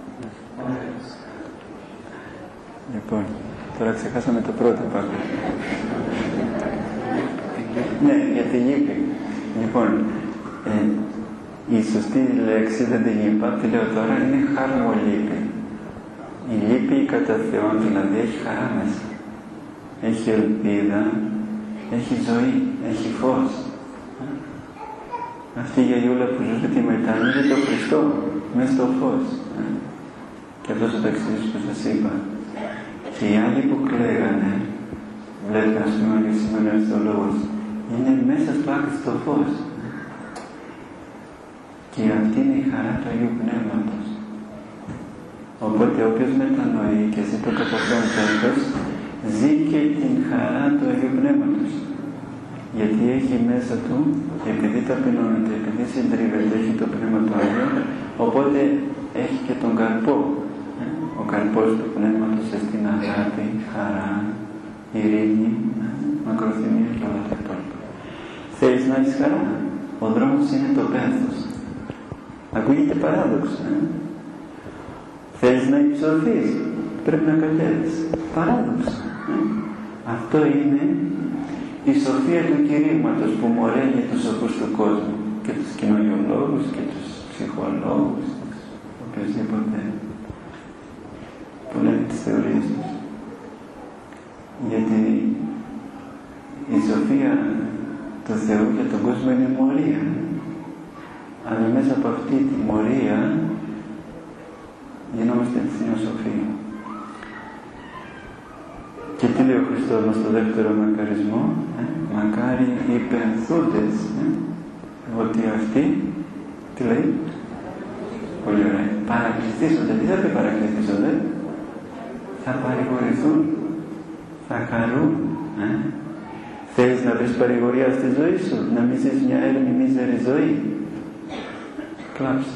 Λοιπόν, τώρα ξεχάσαμε το πρώτο πάλι. Ναι, για τη λύπη. Λοιπόν, ε, η σωστή λέξη δεν την είπα, τη λέω τώρα, είναι χαρμολύπη. Η λύπη κατά Θεόν, δηλαδή έχει χαρά μέσα. Έχει ελπίδα, έχει ζωή, έχει φως. Αυτή η γιαγιούλα που ζούσε τη μετάνοιε το Χριστό, μέσα στο φως. Και αυτό το εξής που σας είπα. Και οι άλλοι που κλαίγανε, βλέπετε ας πούμε και σήμερα στο λόγος, είναι μέσα στο άκριστο φως. Και Και αυτή είναι η χαρά του Αγίου Πνεύματος. Οπότε όποιος μετανοεί και ζει το καταφρόν πένθος, ζει και την χαρά του Αγίου Πνεύματος. Γιατί έχει μέσα του, επειδή ταπεινώνεται, επειδή συντρίβεται, έχει το Πνεύμα του Αγίου, οπότε έχει και τον καρπό. Ο καρπός του Πνεύματος στην αγάπη, χαρά, ειρήνη, μακροθυμία και όλα τα υπόλοιπα. Θέλεις να έχεις χαρά? Ο δρόμος είναι το πένθος. Ακούγεται παράδοξο, ε? Θέλεις να υψωθείς? Πρέπει να κατέβεις. Παράδοξο. Ε? Αυτό είναι η σοφία του κηρύγματος που μοραίνει τους σοφούς του κόσμου και τους κοινωνιολόγους και τους ψυχολόγους, οποιοσδήποτε που λένε τις θεωρίες τους. Γιατί η σοφία του Θεού για τον κόσμο είναι μορία. Αλλά μέσα από αυτή τη μορία γινόμαστε εθνιοσοφοί. Και τι λέει ο Χριστός μας στο δεύτερο μακαρισμό? Ε? Μακάρι οι πενθούντες. Ε? Ότι αυτοί, τι λέει? Πολύ ωραία. Παρακληθήσονται. Τι θα πει παρακληθήσονται? Θα παρηγορηθούν. Θα χαρούν. Ε? Θέλεις να βρεις παρηγορία στη ζωή σου? Να μην ζεις μια έρμη μίζερη ζωή? Κλάψε.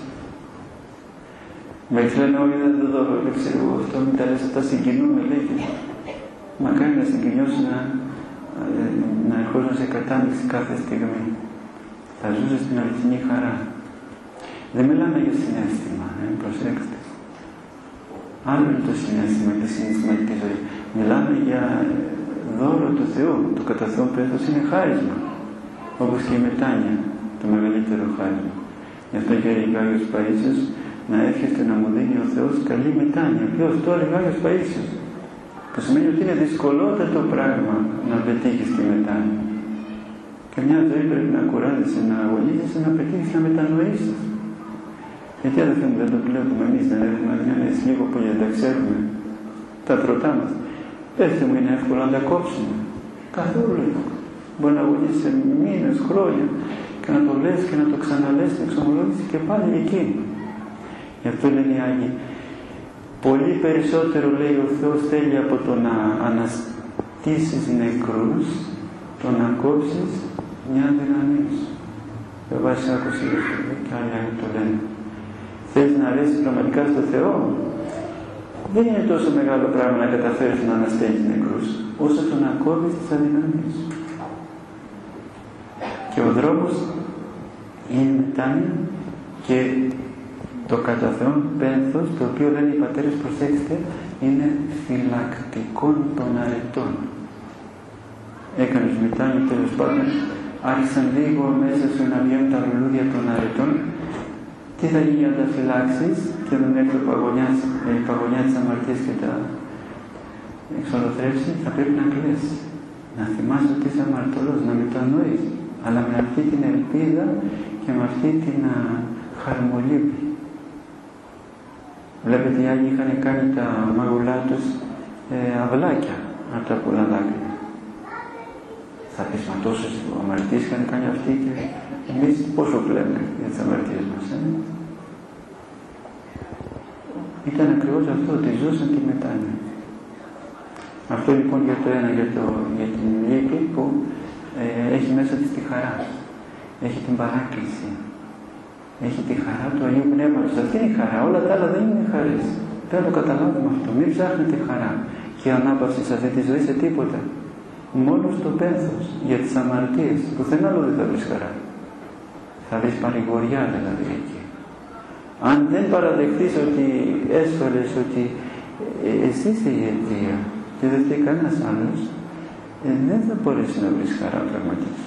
Με λένε όλοι δεν το δω, δεν ξέρω αυτό, μην τα λες αυτά, συγκινούμε, λέγει. Μακάρι να συγκινιώσουν να, να ερχόζουν σε κατάμειξη κάθε στιγμή. Θα ζούσε στην αληθινή χαρά. Δεν μιλάμε για συναίσθημα, ε, προσέξτε. Άλλο είναι το συναίσθημα και η συναισθηματική ζωή. Μιλάμε για δώρο του Θεού. Το κατά Θεόν πένθος είναι χάρισμα. Όπως και η μετάνοια, το μεγαλύτερο χάρισμα. Γι' αυτό και έλεγε ο Άγιος Παΐσιος, να εύχεστε να μου δίνει ο Θεός καλή μετάνοια. Ποιος? Το έλεγε ο Άγιος Παΐσιος. Που σημαίνει ότι είναι δυσκολότερο πράγμα να πετύχεις τη μετάνοια. Και μια ζωή πρέπει να κουράζεσαι, να αγωνίζεσαι, να πετύχεις να μετανοήσεις. Γιατί αδελφοί μου δεν το βλέπουμε εμείς, δεν έχουμε αδυναμίες, λίγο πολύ δεν τα ξέρουμε. Τα τροτά μας. Πέστε μου, είναι εύκολο να τα κόψουμε? Καθόλου εύκολο. Μπορεί να αγωνίζεσαι μήνες, χρόνια και να το λες και να το ξαναλες την εξομολόγηση και πάλι εκεί. Γι' αυτό λένε οι Άγιοι, πολύ περισσότερο λέει ο Θεός θέλει από το να αναστήσεις νεκρούς, το να κόψεις μια δυναμή σου. Δεν βάζεις άκουση και άλλοι Άγιοι το λένε. Θέλεις να αρέσεις πραγματικά στο Θεό? Δεν είναι τόσο μεγάλο πράγμα να καταφέρεις να αναστέλεις νεκρούς, όσο το να κόβεις τις αδυναμίες σου. Και ο δρόμος είναι μετάνοια και το κατά Θεόν πένθος, το οποίο λένε οι πατέρες, προσέξτε, είναι φυλακτικών των αρετών. Έκανες μετάνοια, τέλος πάντων, άρχισαν λίγο μέσα σου να βγαίνουν τα λουλούδια των αρετών. Τι θα γίνει αν τα φυλάξεις και δεν έρθει η παγωνιά της αμαρτίας και τα εξολοθρεύσει? Θα πρέπει να κλαις, να θυμάσαι ότι είσαι αμαρτωλός, να μετανοείς, αλλά με αυτή την ελπίδα και με αυτή την χαρμολύπη. Βλέπετε, οι Άγιοι είχαν κάνει τα μαγουλά τους ε, αυλάκια από τα πολλά δάκρυα. Θα πεις, μα τόσες αμαρτίες είχαν κάνει αυτοί και εμείς πόσο κλαίμε για τις αμαρτίες μας. Ε? Ήταν ακριβώς αυτό, ότι ζούσαν τη μετάνοια. Αυτό λοιπόν για το ένα, για, το, για την λύπη που ε, έχει μέσα της τη χαρά. Έχει την παράκληση. Έχει τη χαρά του Αγίου Πνεύματος. Αυτή είναι η χαρά. Όλα τα άλλα δεν είναι χαρές. Πρέπει να το καταλάβουμε αυτό. Μην ψάχνετε χαρά και ανάπαυση σε αυτή τη ζωή σε τίποτα. Μόνο στο πένθος, για τις αμαρτίες. Πουθενά άλλο δεν θα βρεις χαρά. Θα βρεις παρηγοριά δηλαδή εκεί. Αν δεν παραδεχτείς ότι έσφαλες, ότι εσύ είσαι η αιτία και δεν φταίει κανένας άλλος, ε, δεν θα μπορέσει να βρεις χαρά πραγματικά.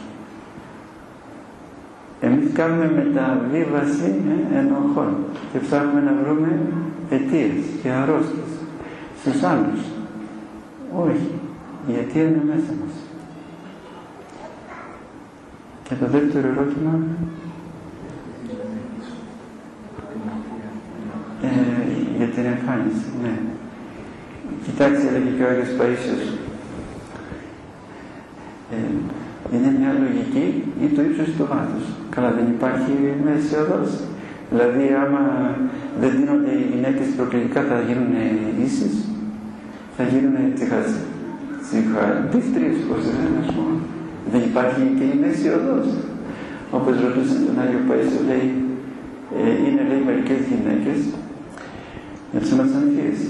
Εμείς κάνουμε μεταβίβαση ε, ενοχών και ψάχνουμε να βρούμε αιτίες και αρρώστιες στους άλλους. Όχι, η αιτία είναι μέσα μας. Και το δεύτερο ερώτημα, ε, για την εμφάνιση, ναι. Κοιτάξτε, έλεγε και ο Άγιος Παΐσιος, ε, είναι μια λογική ή το ύψος ή το βάθος. Καλά, δεν υπάρχει μέση οδός. Δηλαδή, άμα δεν δίνονται οι γυναίκες προκλητικά, θα γίνουν ίσες, θα γίνουν τσιχαντίστριες, πώς λένε, ας πούμε. Δεν υπάρχει και η μέση οδός. Όπως ρωτούσαν τον Άγιο Παΐσιο, λέει, ε, είναι, λέει, μερικές γυναίκες για τις αμαρτανθίες.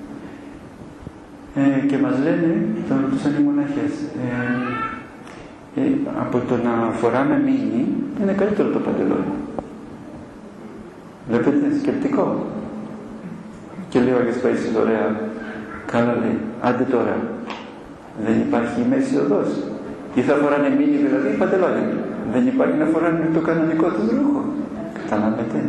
Ε, και μας λένε, τον ρωτούσαν οι μοναχές, ε, ε, από το να φοράμε μίνι είναι καλύτερο το παντελόνι. Βλέπετε, σκεπτικό. Και λέει ο Άγιος Παΐσιος, ωραία, καλά λέει, άντε τώρα, δεν υπάρχει η μέση οδός. Ή θα φοράνε μίνι, δηλαδή παντελόνι. Δεν υπάρχει να φοράνε το κανονικό του ρούχο. Καταλάβετε.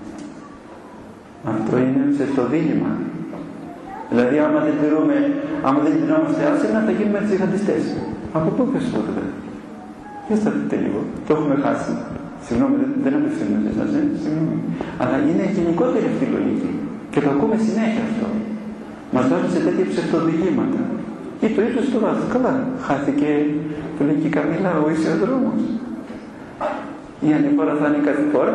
Αυτό είναι στο δίλημμα. Δηλαδή, άμα δεν τηρούμε, άμα δεν τηρούμαστε άσχημα, θα γίνουμε τσιχαντιστές. Από πού και σου δηλαδή. Για σταθείτε λίγο. Το έχουμε χάσει. Συγγνώμη, δεν, δεν απευθύνουμε σε εσάς, ε? Συγγνώμη. Αλλά είναι γενικότερη αυτή η λογική. Και το ακούμε συνέχεια αυτό. Μας βάζει σε τέτοια ψευτοδιλήμματα. Ή το ίσως το βάζει. Καλά. Χάθηκε, που λέει και η Καμίλα, ο ίσιος δρόμος. Η ανηφόρα θα είναι κάθε φορά.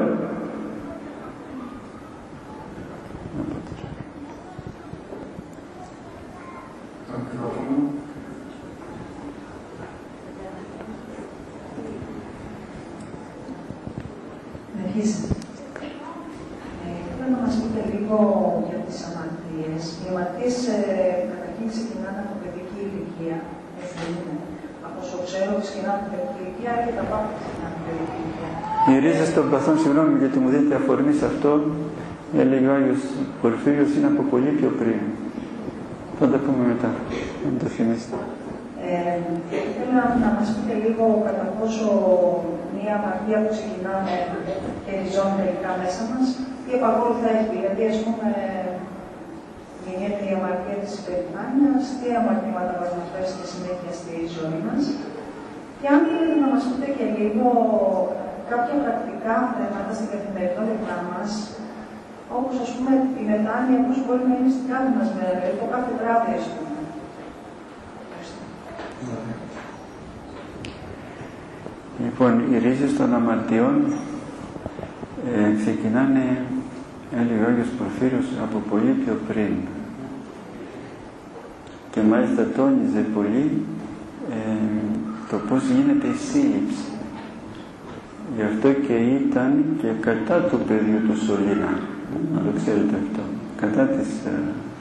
Θέλω να μας πείτε λίγο για τις αμαρτίες. Οι αμαρτίες καταρχήν ξεκινάνε από παιδική ηλικία. Από όσο ξέρω, ξεκινάνε από παιδική ηλικία και τα πάντα ξεκινάνε από παιδική ηλικία. Οι ρίζες των παθών, συγγνώμη γιατί μου δίνετε αφορμή σε αυτό, έλεγε ο Άγιος Πορφύριος, είναι από πολύ πιο πριν. Θα τα πούμε μετά, αν το θυμίστε. Ε, θέλω να, να μας πείτε λίγο κατά πόσο μια αμαρτία που ξεκινάμε και ριζώνει τελικά μέσα μας, τι επακόλουθα έχει. Γιατί, ας πούμε, γεννιέται η αμαρτία της υπερηφάνειας, τι αμαρτήματα μας μας φέρει στη συνέχεια στη ζωή μας. Και αν θέλετε να μας πείτε και λίγο κάποια πρακτικά θέματα στην καθημερινότητά μας, όπως, ας πούμε, η μετάνοια, πώς μπορεί να είναι στην κάθε μας μέρα, το κάθε βράδυ, ας πούμε. Λοιπόν, οι ρίζες των αμαρτιών ε, ξεκινάνε, έλεγε ο Άγιος Πορφύριος, από πολύ πιο πριν. Και μάλιστα τόνιζε πολύ ε, το πώς γίνεται η σύλληψη. Γι' αυτό και ήταν και κατά του παιδιού του Σωλήνα, να το ξέρετε αυτό, κατά της ε,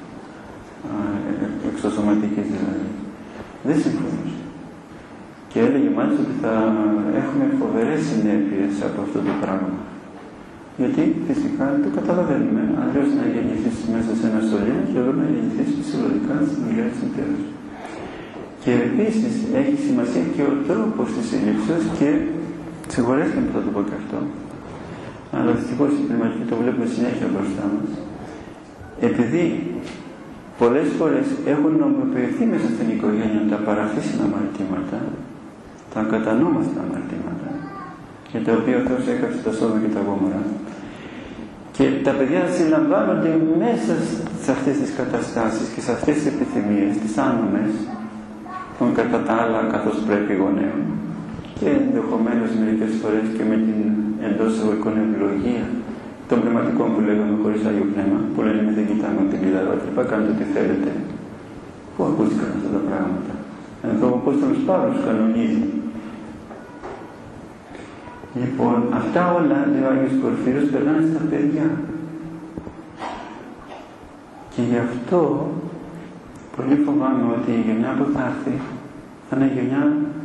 ε, εξωσωματικής δηλαδή. Δεν συμφωνούσε. Και έλεγε μάλιστα ότι θα έχουμε φοβερές συνέπειες από αυτό το πράγμα. Γιατί φυσικά το καταλαβαίνουμε. Αλλιώς να γεννηθείς μέσα σε ένα σωλήνα και εδώ να γεννηθείς φυσιολογικά στην δουλειά της μητέρας. Και επίσης έχει σημασία και ο τρόπος της σύλληψης και συγχωρέστε με που θα το πω και αυτό. Αλλά δυστυχώς η πνευματική το βλέπουμε συνέχεια μπροστά μας. Επειδή πολλές φορές έχουν νομιμοποιηθεί μέσα στην οικογένεια τα παραφύσινα αμαρτήματα, τα ακατανόμαστα αμαρτήματα, για τα οποία ο Θεός έκαψε τα Σόδομα και τα Γόμορα. Και τα παιδιά συλλαμβάνονται μέσα σε αυτές τις καταστάσεις και σε αυτές τις επιθυμίες, τις άνομες, των κατά τα άλλα καθώς πρέπει γονέων, και ενδεχομένως μερικές φορές και με την εντός εισαγωγικών ευλογία των πνευματικών που λέγαμε χωρίς Άγιο Πνεύμα, που λένε με δεν κοιτάμε από την κλειδαρότρυπα, κάντε ό,τι θέλετε. Πού ακούστηκαν αυτά τα πράγματα? Εδώ ο Απόστολος Παύλος κανονίζει. Λοιπόν, αυτά όλα, λέει ο Άγιος Πορφύριος, περνάνε στα παιδιά. Και γι' αυτό πολύ φοβάμαι ότι η γενιά που θα έρθει θα είναι γενιά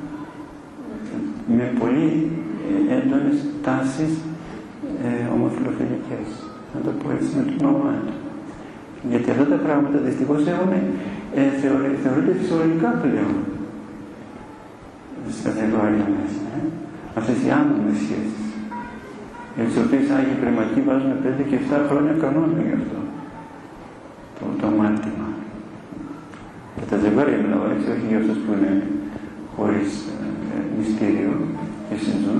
με πολύ έντονες τάσεις ε, ομοφυλοφιλικές. Να το πω έτσι με το όνομά του. Γιατί αυτά τα πράγματα δυστυχώς έχουν ε, θεωρεί, θεωρούνται φυσιολογικά πλέον στα ζευγάρια μέσα. Ε. Αυτές οι άνομες σχέσεις, για τις οποίες Άγιοι Πνευματικοί βάζουν πέντε και εφτά χρόνια κανόνα γι' αυτό. Το, το αμάρτημα. Για τα ζευγάρια μιλάω έτσι, όχι για αυτούς που είναι χωρίς ε, μυστήριο και συζούν.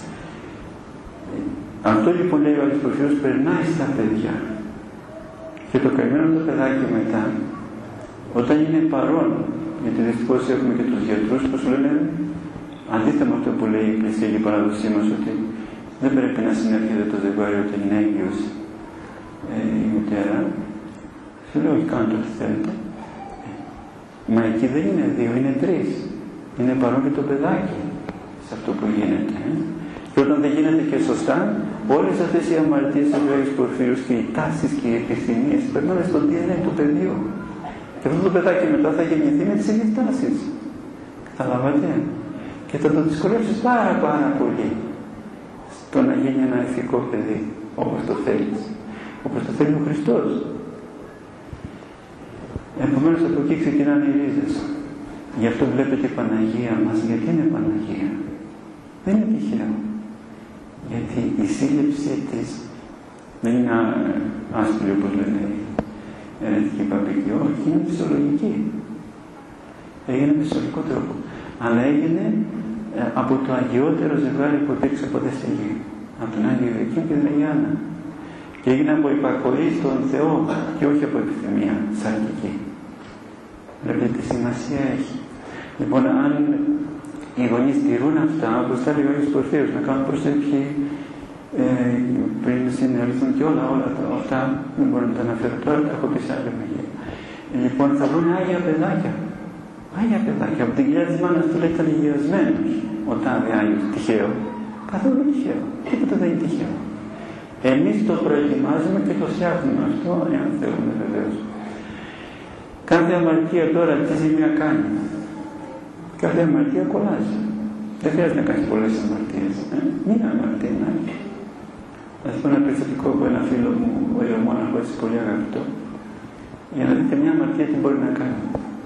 Αυτό λοιπόν λέει ο Άγιος Πορφύριος περνάει στα παιδιά. Και το καημένο το παιδάκι μετά, όταν είναι παρόν, γιατί δυστυχώς έχουμε και τους γιατρούς που σου λένε, αντίθετα με αυτό που λέει η Εκκλησία και η παραδοσή μας, ότι Δεν πρέπει να συνέρχεται το ζευγάρι όταν είναι έγκυος ε, η μητέρα. Σου λέω, όχι, κάντε ό,τι θέλετε. Μα εκεί δεν είναι δύο, είναι τρεις. Είναι παρόν και το παιδάκι σε αυτό που γίνεται. Ε. Και όταν δεν γίνεται και σωστά, όλες αυτές οι αμαρτίες του Αγίου Πορφύρους και οι τάσεις και οι επιθυμίες περνάνε στο ντι εν έι του παιδιού. Και αυτό το παιδάκι μετά θα γεννηθεί με τις ίδιες τάσεις. Καταλάβατε. Και θα το δυσκολεύσεις πάρα πάρα πολύ στο να γίνει ένα ηθικό παιδί, όπως το θέλεις. Όπως το θέλει ο Χριστός. Επομένως από εκεί ξεκινάνε οι ρίζες. Γι' αυτό βλέπετε η Παναγία μας. Γιατί είναι Παναγία? Δεν είναι τυχαίο. Γιατί η σύλληψή της δεν είναι άσπρη όπως λένε οι ερετικοί παπικοί. Όχι, είναι φυσιολογική. Έγινε με φυσιολογικό τρόπο. Αλλά έγινε ε, από το αγιότερο ζευγάρι που υπήρξε ποτέ στη γη. Από τον Άγιο Ιωακήμ και την Αγία Άννα. Και έγινε από υπακοή στον Θεό και όχι από επιθυμία σαρκική. Βλέπετε τι σημασία έχει. Λοιπόν, αν οι γονείς τηρούν αυτά, όπως τα λέει ο Άγιος Πορφύρος, να κάνουν προσευχή ε, πριν συνελθούν και όλα, όλα αυτά, δεν μπορώ να τα αναφέρω τώρα, τα έχω πει σε άλλη μαγεία. Λοιπόν, θα βρουν άγια παιδάκια. Άγια παιδάκια. Από την κοιλιά της μάνας του λέει ήταν υγειασμένος ο τάδε Άγιος. Τυχαίο. Καθόλου τυχαίο. Τίποτα δεν είναι τυχαίο. Εμείς το προετοιμάζουμε και το φτιάχνουμε αυτό, εάν θέλουμε βεβαίως. Κάθε αμαρτία τώρα τι ζημία κάνει. Κάθε αμαρτία κολλάζει. Δεν χρειάζεται να κάνει πολλές αμαρτίες. Ε? Μία αμαρτία είναι άλλη. Ας πω ένα περιστατικό από ένα φίλο μου, ο Ιωμόναχο, έτσι πολύ αγαπητό, για να δείτε μια αμαρτία τι μπορεί να κάνει.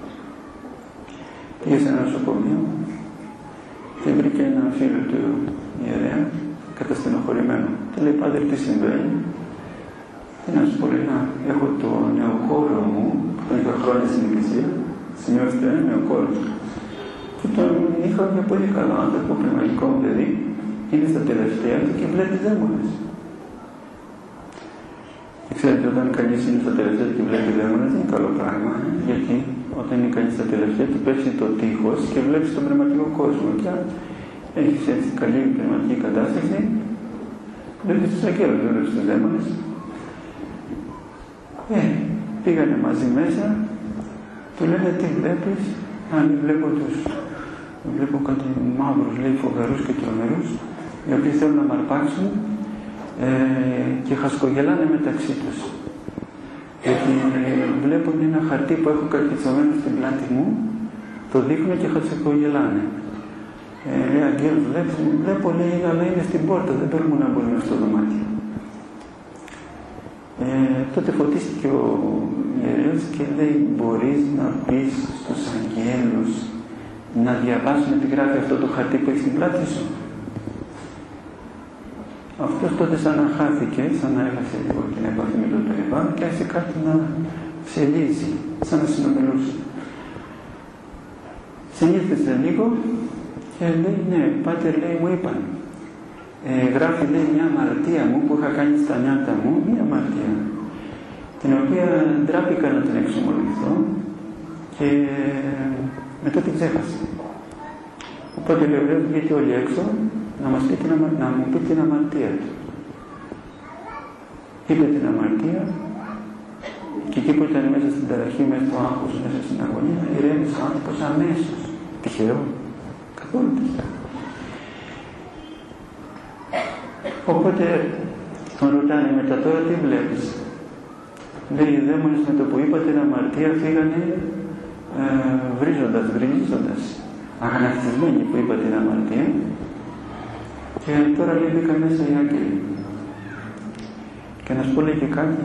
Πήγε σε ένα νοσοκομείο και βρήκε ένα φίλο του ιερέα, καταστενοχωρημένο. Του λέει, πάτερ, τι συμβαίνει? Τι να σου πω, λέει, να έχω το νεοκόρο μου, που είχα χρόνια στην εκκλησία, σημειώστε, νεοκόρο. Και τον είχα μια πολύ καλό άνθρωπο, πνευματικό παιδί, είναι στα τελευταία του και βλέπει δαίμονες. Και ξέρετε, όταν κανείς είναι στα τελευταία του και βλέπει δαίμονες, δεν είναι καλό πράγμα, ε? Γιατί όταν είναι κανείς στα τελευταία του πέφτει το τείχος και βλέπει τον πνευματικό κόσμο. Και αν έχεις έτσι καλή πνευματική κατάσταση, βλέπεις τους αγγέλους, δεν βλέπεις τους δαίμονες. Ε, πήγανε μαζί μέσα, του λένε τι βλέπεις? Αν βλέπω τους, βλέπω κάτι μαύρους, λέει, φοβερούς και τρομερούς, οι οποίοι θέλουν να μ' αρπάξουν ε, και χασκογελάνε μεταξύ τους. Γιατί ε, βλέπουν ένα χαρτί που έχω καρφιτσωμένο στην πλάτη μου, το δείχνουν και χασκογελάνε. Ε, λέει, αγγέλους, βλέπω, βλέπω, λέει, αλλά είναι στην πόρτα, δεν μπορούμε να μπούμε στο δωμάτιο. Ε, τότε φωτίστηκε ο ιερέας και λέει, μπορείς να πεις στους αγγέλους να διαβάσουν τι γράφει αυτό το χαρτί που έχει στην πλάτη σου? Αυτός τότε σαν να χάθηκε, σαν να έχασε λίγο την επαφή με το περιβάλλον και άρχισε κάτι να ψελίζει, σαν να συνομιλούσε. Συνήθισε λίγο και λέει, ναι, πάτερ, λέει, μου είπαν. Ε, γράφει, λέει, μια αμαρτία μου που είχα κάνει στα νιάτα μου, μια αμαρτία, την οποία ντράπηκα να την εξομολογηθώ και μετά την ξέχασα. Οπότε λέει, λέω, βγείτε όλοι έξω να, μας πει την αμα... να μου πει την αμαρτία του. Είπε την αμαρτία και εκεί που ήταν μέσα στην ταραχή, μέσα στο άγχος, μέσα στην αγωνία, ηρέμησε ο άνθρωπος αμέσως. Τυχαίο? Καθόλου τυχαίο. Οπότε τον ρωτάνε μετά, τώρα τι βλέπεις? Λέει, οι δαίμονες με το που είπα την αμαρτία φύγανε ε, βρίζοντας, βρίζοντας, αγανακτισμένοι που είπα την αμαρτία, και τώρα λέει μπήκα μέσα οι άγγελοι. Και να σου πω, λέει, και κάτι.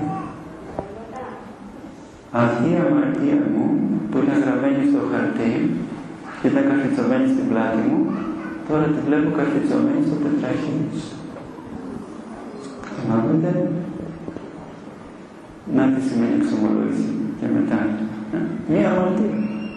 Αυτή η αμαρτία μου που ήταν γραμμένη στο χαρτί και ήταν καρφιτσωμένη στην πλάτη μου, τώρα τη βλέπω καρφιτσωμένη στο τετράχι μου. Καταλάβετε? Να τι σημαίνει εξομολόγηση και μετά. Ε? Μία αμαρτία.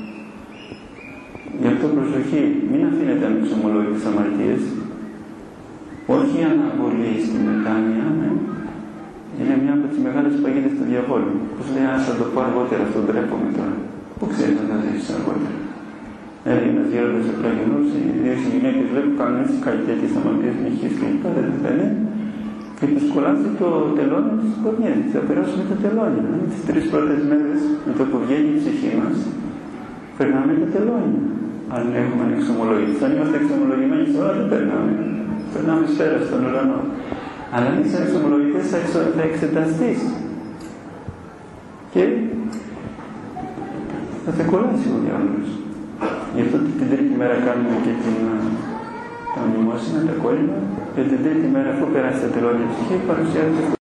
Γι' αυτό προσοχή, μην αφήνετε να εξομολόγετε τις αμαρτίες. Όχι η αναβολή στη μετάνοια, ναι. Είναι μια από τις μεγάλες παγίδες του διαβόλου. Πώς λέει, ας θα το πω αργότερα, αυτό ντρέπομαι τώρα. Πού ξέρεις να τα ζήσεις αργότερα? Έλεγε ένας γέροντας Ουκρανινός, οι δύο γυναίκες βλέπουν κάνουν έτσι κάτι τέτοιες αμαρτίες μοιχείς και λοιπά, δεν θέλει. Και τους κολλάζει το τελώνι της γωνιές, θα περάσουμε τα τελώνια. Τις τρεις πρώτες μέρες, με το που βγαίνει η ψυχή μας, περνάμε τα τελώνια. Αν έχουμε εξομολογηθεί, αν είμαστε εξομολογημένοι σε όλα, δεν περνάμε. Περνάμε σφαίρα στον ουρανό. Αλλά αν είσαι εξομολογητές, θα εξεταστείς. Και θα σε κολλάσει ο διάβολος. Γι' αυτό την τρίτη μέρα κάνουμε και την, τα μνημόσυνα, τα κόλλημα, και την τρίτη μέρα, αφού περάσει τα τελώνια ψυχή, παρουσιάζεται